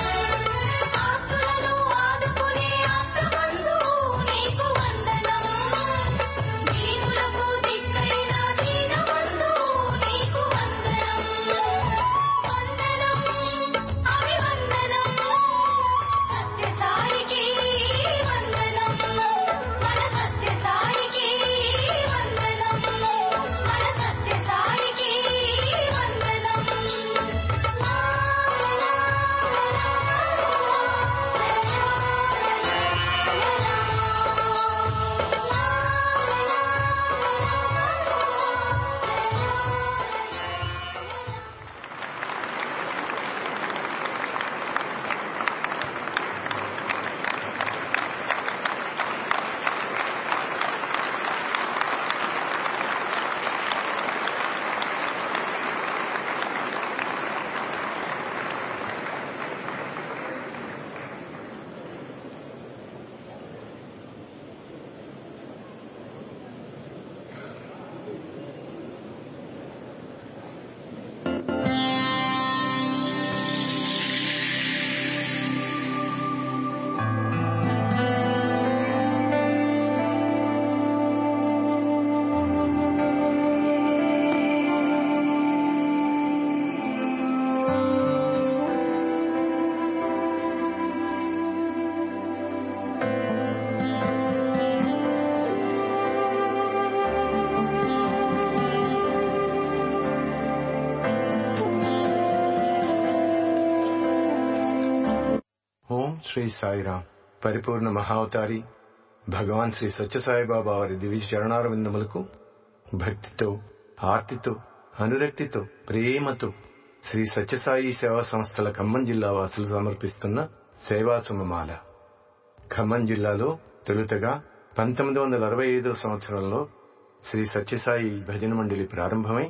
శ్రీ సాయిరాం. పరిపూర్ణ మహావతారి భగవాన్ శ్రీ సత్యసాయిబాబా వారి దివ్య చరణారవిందములకు భక్తితో, ఆర్తితో, అనురక్తితో, ప్రేమతో శ్రీ సత్యసాయి సేవా సంస్థల ఖమ్మం జిల్లా వాసులు సమర్పిస్తున్న సేవా సుమమాల. ఖమ్మం జిల్లాలో తొలుతగా 1965 సంవత్సరంలో శ్రీ సత్యసాయి భజన మండలి ప్రారంభమై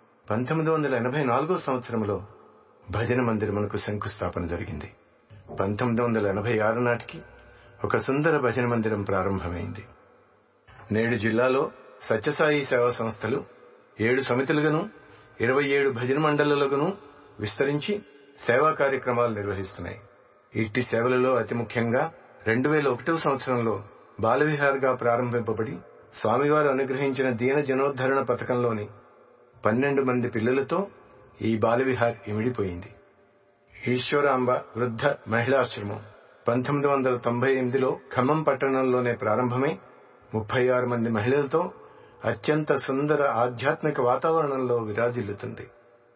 1984 సంవత్సరంలో భజన మందిరమునకు శంకుస్థాపన జరిగింది. 1986 నాటికి ఒక సుందర భజన మందిరం ప్రారంభమైంది. నేడు జిల్లాలో సత్యసాయి సేవా సంస్థలు 7 సమితులుగాను 27 భజన మండలులుగాను విస్తరించి సేవా కార్యక్రమాలు నిర్వహిస్తున్నాయి. ఇట్టి సేవలలో అతి ముఖ్యంగా 2001 సంవత్సరంలో బాలవిహార్గా ప్రారంభింపబడి స్వామివారు అనుగ్రహించిన దీన జనోద్ధరణ పథకంలోని 12 మంది పిల్లలతో ఈ బాలవిహార్ ఇమిడిపోయింది. ఈశ్వరాంబ వృద్ధ మహిళాశ్రమం 1998లో ఖమ్మం పట్టణంలోనే ప్రారంభమై 36 మంది మహిళలతో అత్యంత సుందర ఆధ్యాత్మిక వాతావరణంలో విరాజిల్లుతుంది.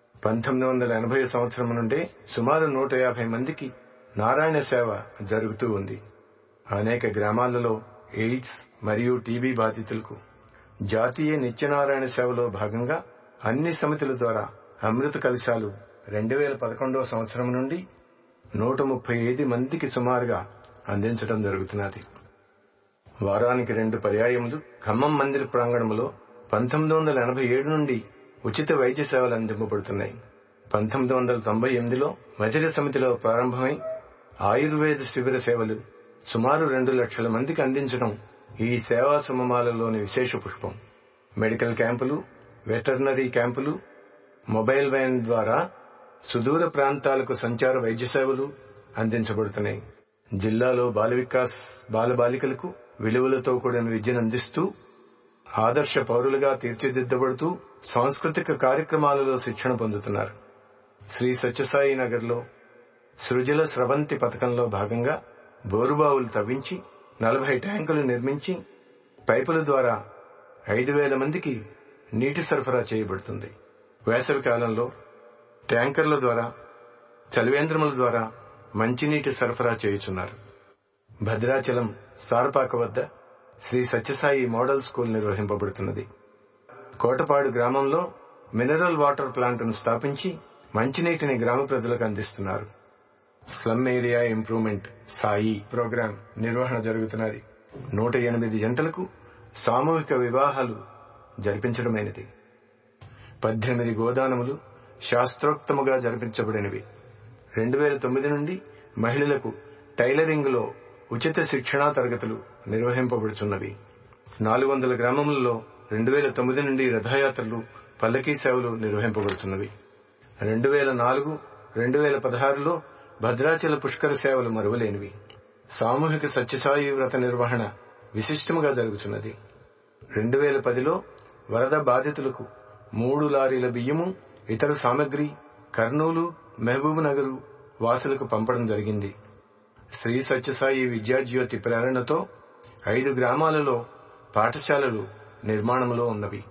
1980 సంవత్సరం నుండే సుమారు 150 మందికి నారాయణ సేవ జరుగుతూ ఉంది. అనేక గ్రామాలలో ఎయిడ్స్ మరియు టీబీ బాధితులకు జాతీయ నిత్యనారాయణ సేవలో భాగంగా అన్ని సమితుల ద్వారా అమృత కలశాలు 2011 సంవత్సరం నుండి 135 మందికి సుమారుగా అందించడం జరుగుతున్నది. వారానికి 2 పర్యాయములు ఖమ్మం మందిర ప్రాంగణంలో 1987 నుండి ఉచిత వైద్య సేవలు అందింపబడుతున్నాయి. 1998లో మజిర సమితిలో ప్రారంభమై ఆయుర్వేద శిబిర సేవలు సుమారు 2 లక్షల మందికి అందించడం ఈ సేవా సుమమాలలోని విశేష పుష్పం. మెడికల్ క్యాంపులు, వెటర్నరీ క్యాంపులు, మొబైల్ వ్యాన్ ద్వారా సుదూర ప్రాంతాలకు సంచార వైద్య సేవలు అందించబడుతున్నాయి. జిల్లాలో బాల వికాస్ బాలబాలికలకు విలువలతో కూడిన విద్యను అందిస్తూ ఆదర్శ పౌరులుగా తీర్చిదిద్దబడుతూ సాంస్కృతిక కార్యక్రమాలలో శిక్షణ పొందుతున్నారు. శ్రీ సత్యసాయి నగర్లో సృజల స్రవంతి పథకంలో భాగంగా బోరుబావులు తవ్వించి 40 ట్యాంకులు నిర్మించి పైపుల ద్వారా 5,000 మందికి నీటి సరఫరా చేయబడుతుంది. వేసవి కాలంలో ట్యాంకర్ల ద్వారా, చలివేంద్రముల ద్వారా మంచినీటి సరఫరా చేయుచున్నారు. భద్రాచలం సారపాక వద్ద శ్రీ సత్యసాయి మోడల్ స్కూల్ నిర్వహింపబడుతున్నది. కోటపాడు గ్రామంలో మినరల్ వాటర్ ప్లాంట్ను స్థాపించి మంచినీటిని గ్రామ ప్రజలకు అందిస్తున్నారు. Slum area improvement Sai program నిర్వహణ జరుగుతున్నది. 108 జంటలకు సామూహిక వివాహాలు జరిపించడమైనది. 18 గోదానములు శాస్త్రోక్తముగా జరిపించబడినవి. 2009 నుండి మహిళలకు టైలరింగ్ లో ఉచిత శిక్షణా తరగతులు నిర్వహింపబడుచున్నవి. 400 గ్రామములలో 2009 నుండి రథయాత్రలు, పల్లకీ సేవలు నిర్వహింపబడుతున్నవి. 2004, 2016లో భద్రాచల పుష్కర సేవలు మరువలేనివి. సామూహిక సత్యసాయి వ్రత నిర్వహణ విశిష్టముగా జరుగుతున్నది. 2010లో వరద బాధితులకు 3 లారీల బియ్యము, ఇతర సామగ్రి కర్నూలు, మహబూబ్ నగర్ వాసులకు పంపడం జరిగింది. శ్రీ సత్యసాయి విద్యాజ్యోతి ప్రేరణతో 5 గ్రామాలలో పాఠశాలలు నిర్మాణంలో ఉన్నవి.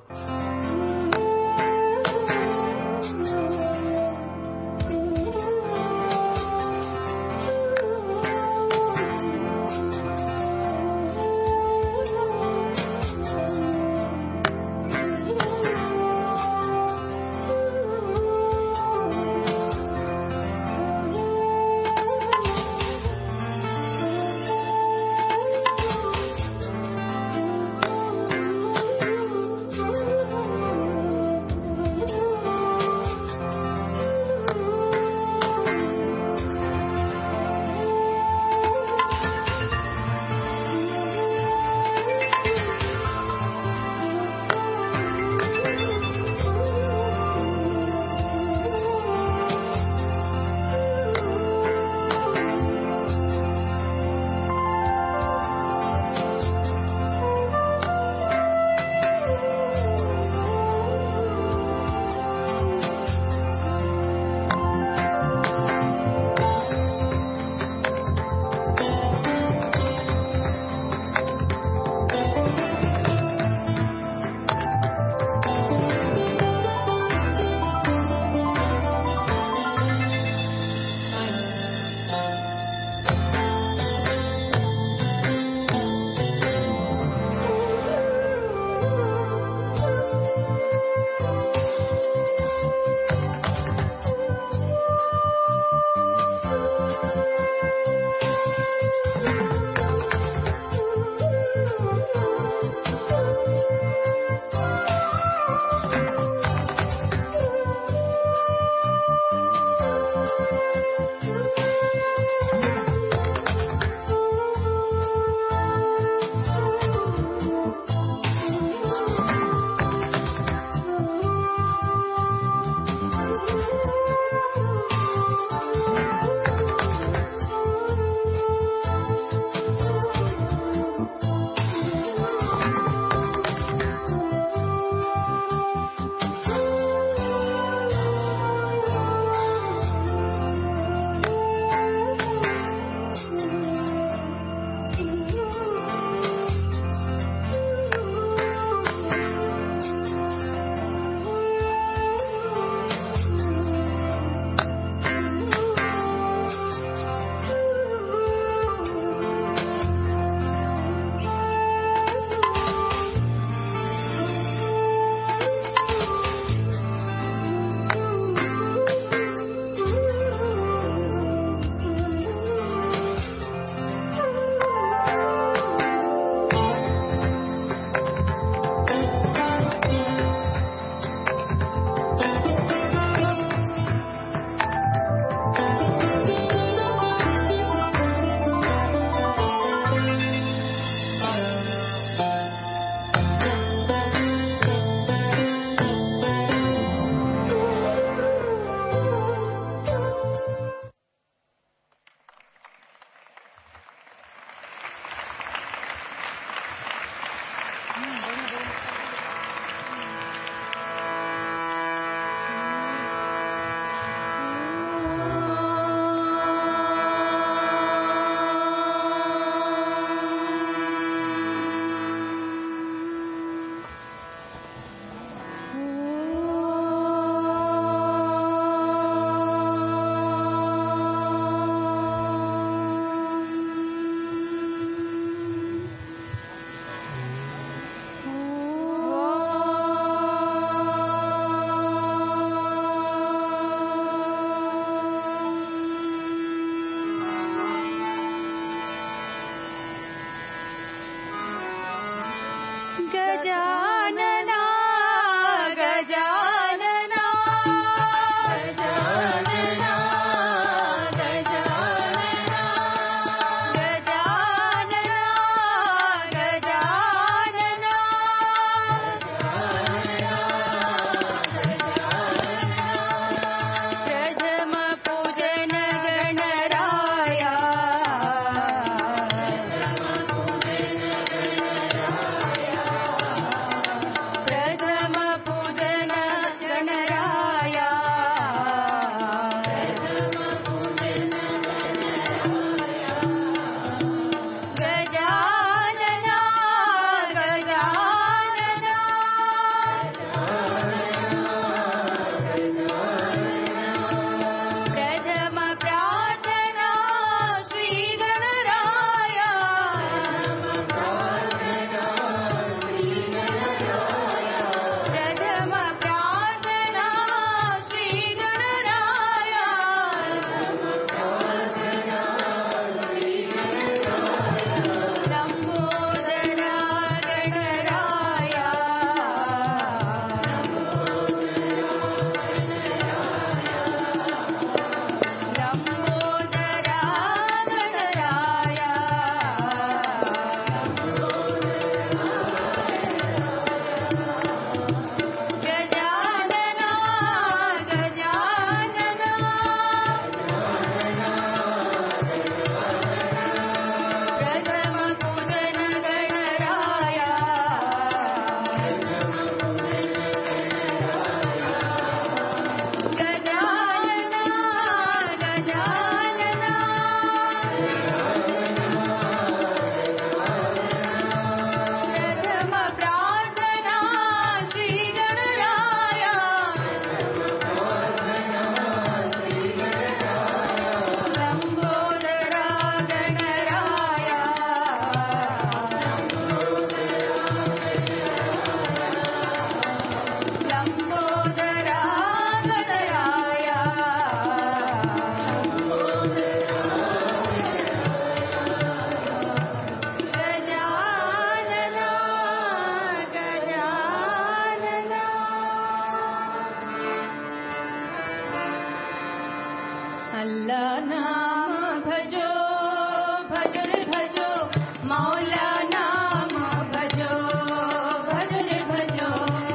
भजो भजो रे भजो मौला नाम भजो भजो रे भजो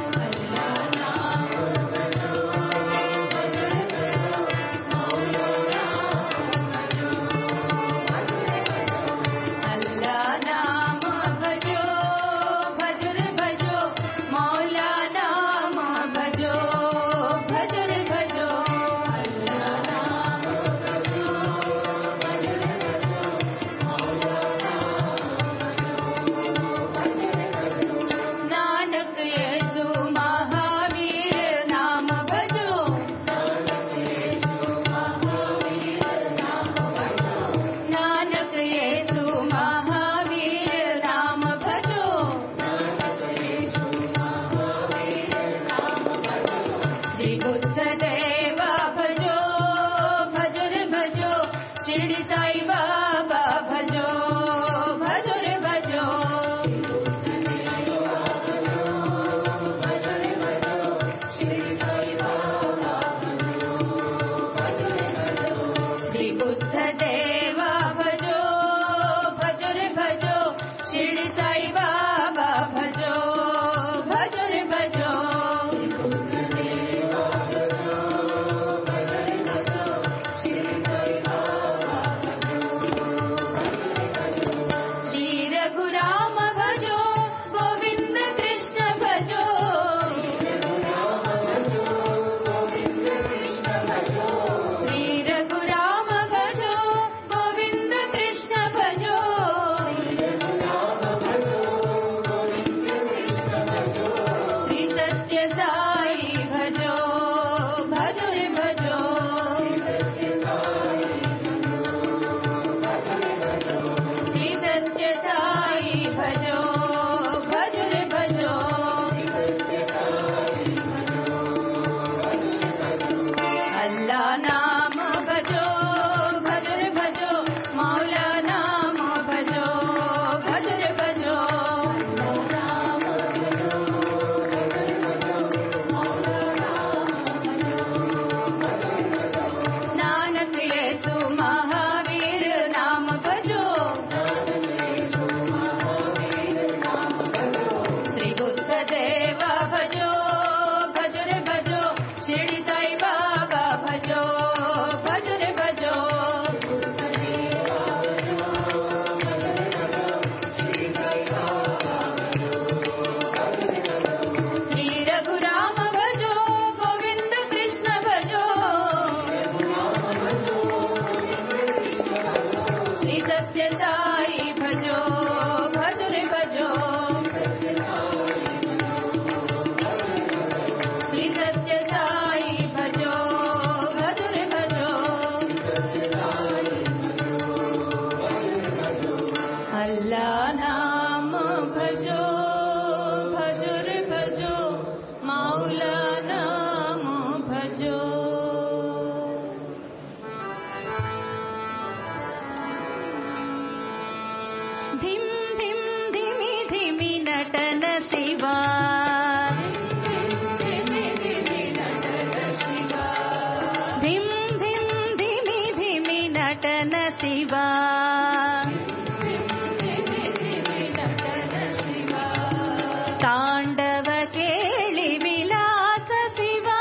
अल्लाह नाम भजो भजो रे भजो मौला नाम भजो भजो रे भजो नानक येसु महावीर नाम भजो नानक येसु महावीर नाम भजो श्री बुद्ध देवा भजो भजो रे भजो शिरडी साई बाबा भजो भजो रे भजो श्री बुद्ध देवा भजो भजो रे भजो शिरडी साई बाबा भजो भजो रे भजो श्री रघुराम भजो गोविंद कृष्ण भजो श्री रघुराम भजो गोविंद कृष्ण भजो श्री सत्य साई भजो भजो रे भजो श्री सत्य साई भजो भजो रे भजो अल्लाह नाम भजो भजो रे भजो मौला नाम भजो भजो रे भजो नानक येसु महावीर नाम भजो श्री बुद्ध देवा भजो भजो रे भजो शिरडी साई बाबा भजो भजो रे भजो श्री रघुराम भजो गोविंद कृष्ण भजो श्री सत्य साई भजो भजो रे भजो श्री सत्य साई भजो भजो रे भजो अल्लाह नाम भजो भजो रे भजो मौला नाम भजो धिम धिम धिमी धिमी नटन शिवा धिम धिम धिमी धिमी नटन शिवा तांडव केळि विलास शिवा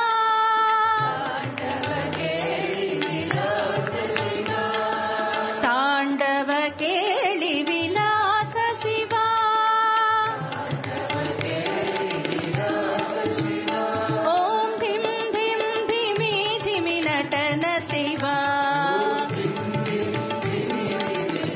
तांडव केळि विलास शिवा ओम धिम धिम धिमी धिमी नटन शिवा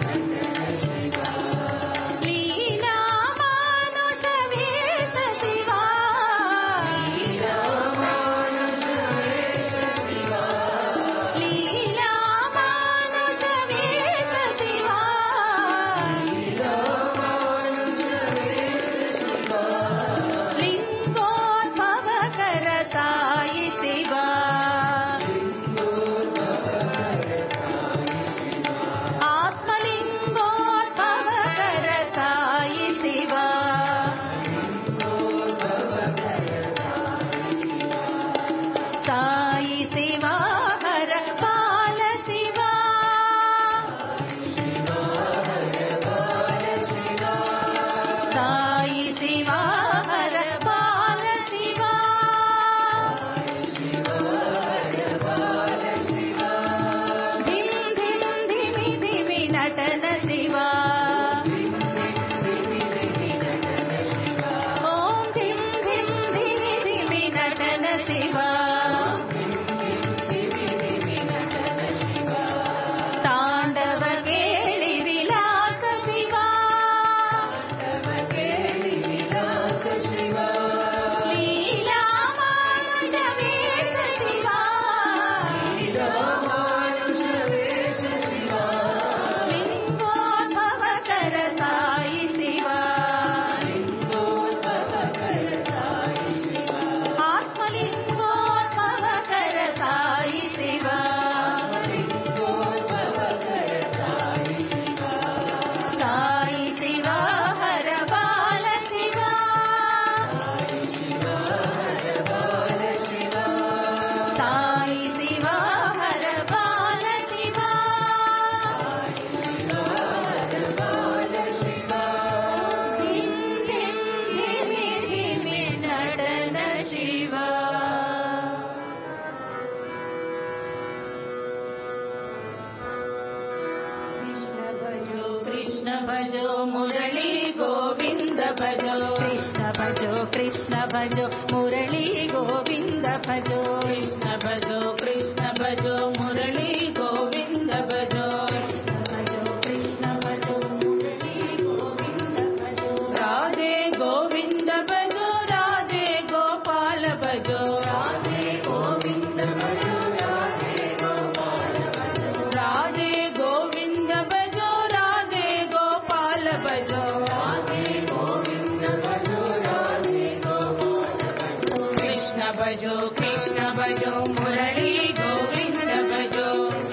కృష్ణ భజో మురళీ గోవింద భజో కృష్ణ భజో కృష్ణ భజో మురళీ గోవింద భజో కృష్ణ భజో కృష్ణ భజో మురళీ గోవింద భజో కృష్ణ భజో మురళీ గోవింద భజో రాధే గోవింద భజో రాధే గోపాల భజో రాధే గోవింద భజో రాధే గోపాల భజో రాధే గోవింద భజో రాధే గోపాల భజో రాధే గోవింద భజో రాధే గోపాల భజో కృష్ణ భజో కృష్ణ భజో మురళీ గోవింద భజో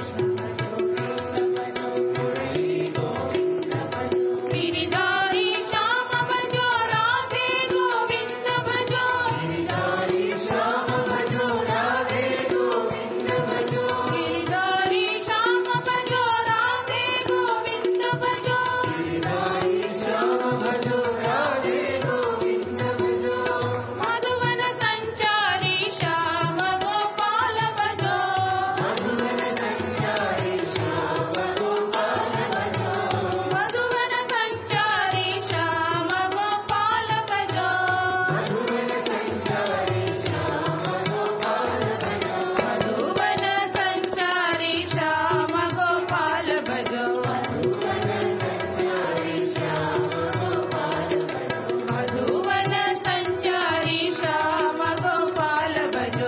గిరిధారి శ్యామ భజో రాధే గోవింద భజో గిరిధారి శ్యామ భజో రాధే గోవింద భజో గిరిధారి శ్యామ భజో రాధే గోవింద భజో గిరిధారి శ్యామ భజో రాధే గోవింద భజో మధువన సంచారి శ్యామ గోపాల భజో మధువన సంచారి శ్యామ గోపాల భజో మధువన సంచారి శ్యామ గోపాల భజో మధువన సంచారి శ్యామ గోపాల భజో మధువన సంచారి శ్యామ గోపాల భజో మధువన సంచారి శ్యామ గోపాల భజో మధువన సంచారి శ్యామ గోపాల భజో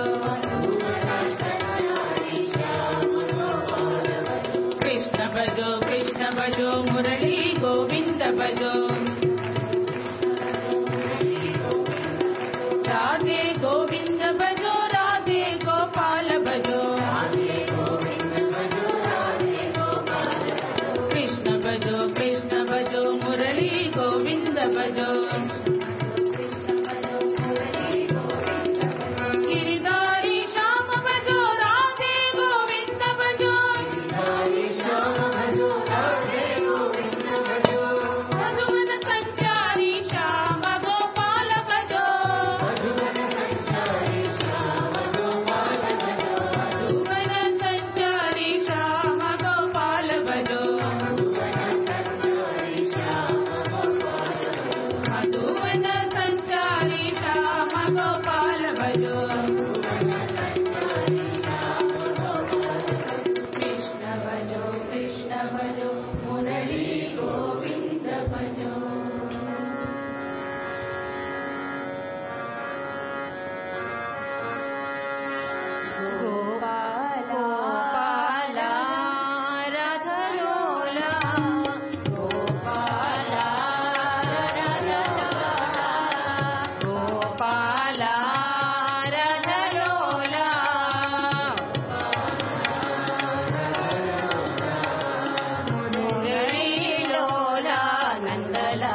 కృష్ణ భజో కృష్ణ భజో మురళీ గోవింద భజో రాధే గోవింద భజో రాధే గోపాల భజో కృష్ణ భజో కృష్ణ భజో మురళీ గోవింద భజో గిరిధారి శ్యామ భజో రాధే గోవింద భజో మధువన సంచారి శ్యామ గోపాల భజో మధువన సంచారి శ్యామ గోపాల భజో మధువన సంచారి శ్యామ గోపాల భజో కృష్ణ భజో కృష్ణ భజో మురళీ గోవింద భజో గోపాల రాధలోలా గోపాల గోపాల రాధలోలా మురళీలోలా నందలాలా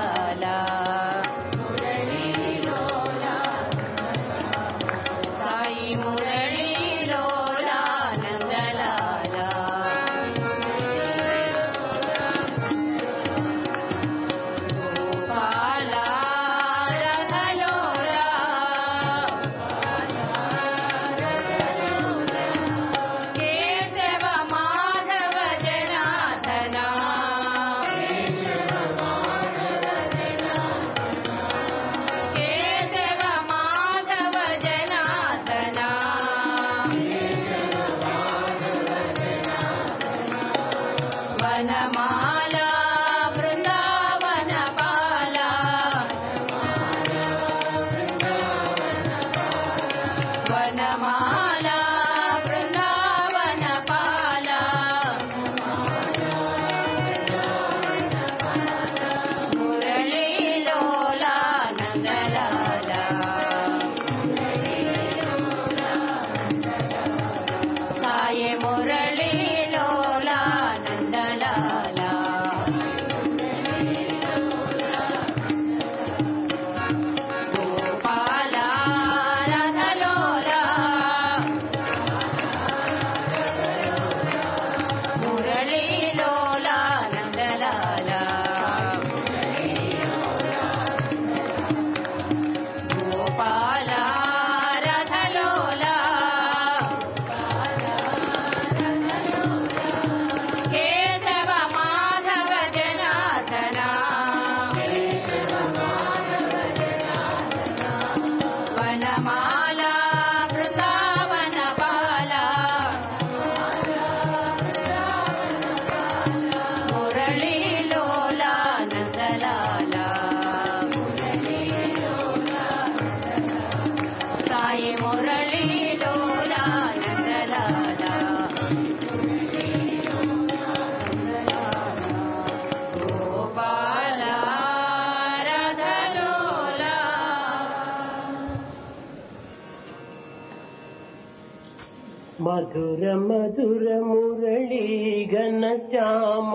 మధుర మధుర మురళీ ఘన శ్యామ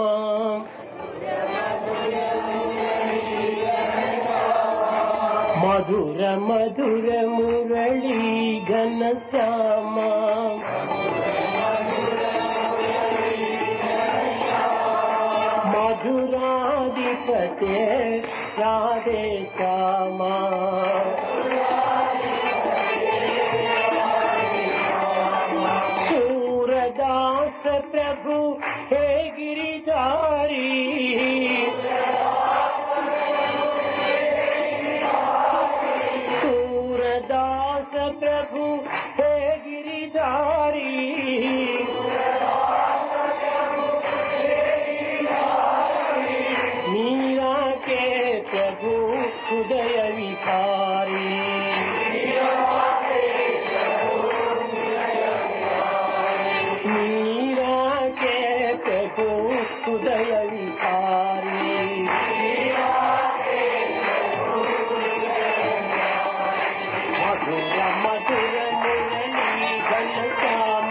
మధుర మధుర మురళీ ఘన శ్యామ మధురాధిపతే రాధే శ్యామ सूरदास प्रभु हे गिरिधारी सूरदास प्रभु हे गिरिधारी मीरा के प्रभु हृदय विकारी मीरा के प्रभु हृदय विकारी मधुर मधुर मुरली घन श्याम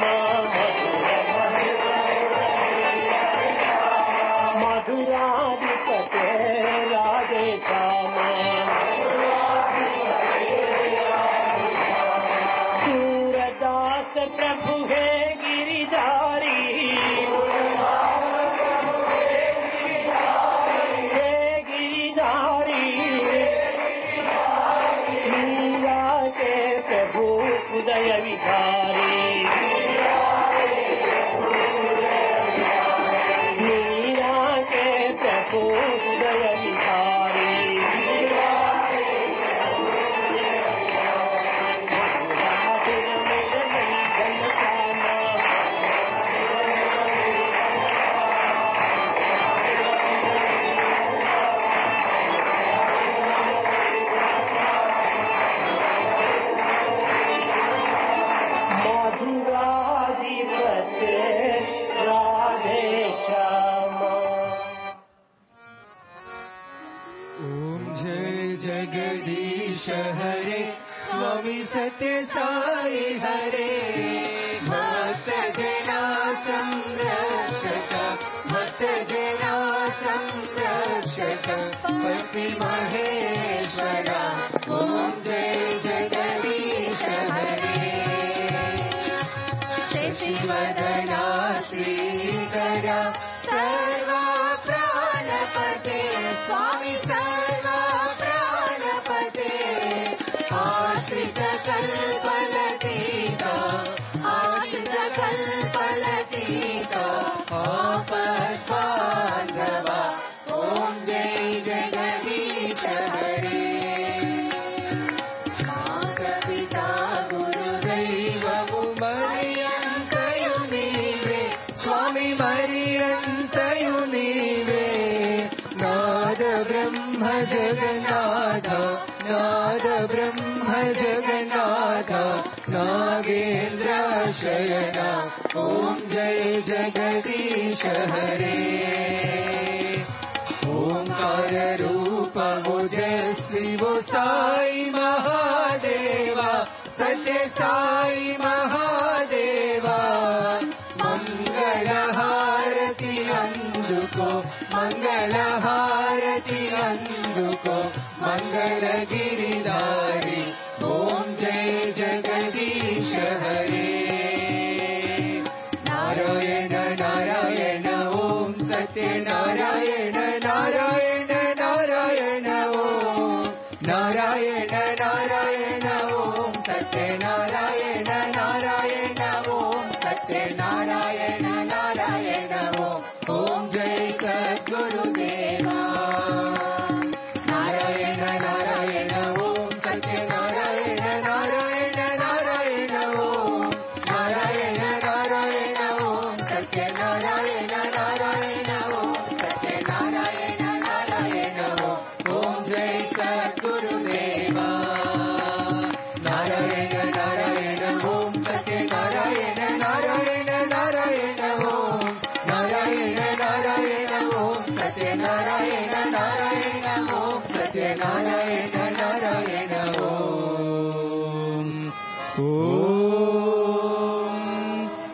मधुराधिपते राधे श्याम सूरदास प्रभु है गिरिधारी हे गिरिधारी मीरा के प्रभु हृदय विकारी मीरा के प्रभु हृदय विकारी मधुराधिपते राधे श्याम ओम जय जगदीश हरे स्वामी सत्य साई हरे भक्त जना संरक्षक भक्त जना संरक्षक पति महेश्वर ओम जय जगदीश हरे शशिवदना श्रीकर सर्वा प्राणपते स्वामी सर्वा प्राणपते आश्रित कल्पलतीका आश्रित कल्पलतीका आपद्बान्धवा ओम जय जगदीश हरे माता गुरुदैवमु मर्यन्तयु नीवे स्वामी मर्यन्तयु नीवे नाद ब्रह्म जगन्नाथ नाद ब्रह्म जगन्नाथ नागेन्द्र शयन ओम जय जगदीश हरे ओंकार रूप ओजस्वी वो साई महादेवा सत्य साई महादेवा मंगल हारति अंदुको मंगल हारति अंदुको मंगल गिरिधारी ओम जय जगदीश हरे नारायण नारायण ओम सत्य नारायण नारायण नारायण ओम नारायण नारायण ओम सत्य नारायण नारायण ओम सत्य नारायण नारायण ओम जय सद्गुरुदेवा नारायण नारायण ओम सत्य नारायण नारायण नारायण ओम नारायण नारायण ओम सत्य नारायण नारायण ओम सत्य नारायण नारायण ओम जय सद्गुरुदेवा नारायण नारायण ओम सत्य नारायण नारायण नारायण ओम नारायण नारायण ओम सत्य नारायण नारायण ओम सत्य नारायण नारायण ओम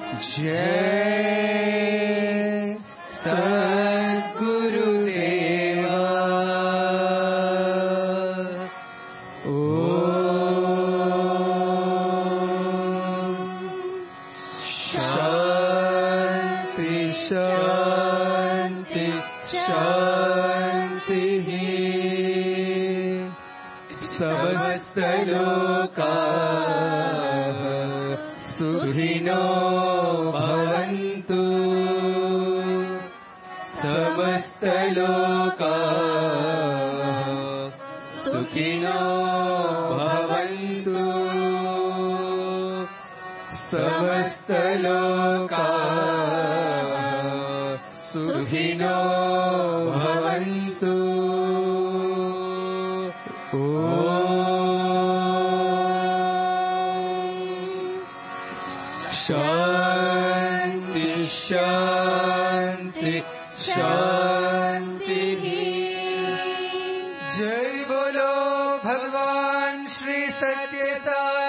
शान्तिः समस्तलोकाः सुखिनो भवन्तु समस्तलोकाः सुखिनो भवन्तु समस्तलोकाः सुखिनो भवन्तु शान्ति शान्ति शान्तिः जय बोलो भगवान श्री सत्य साई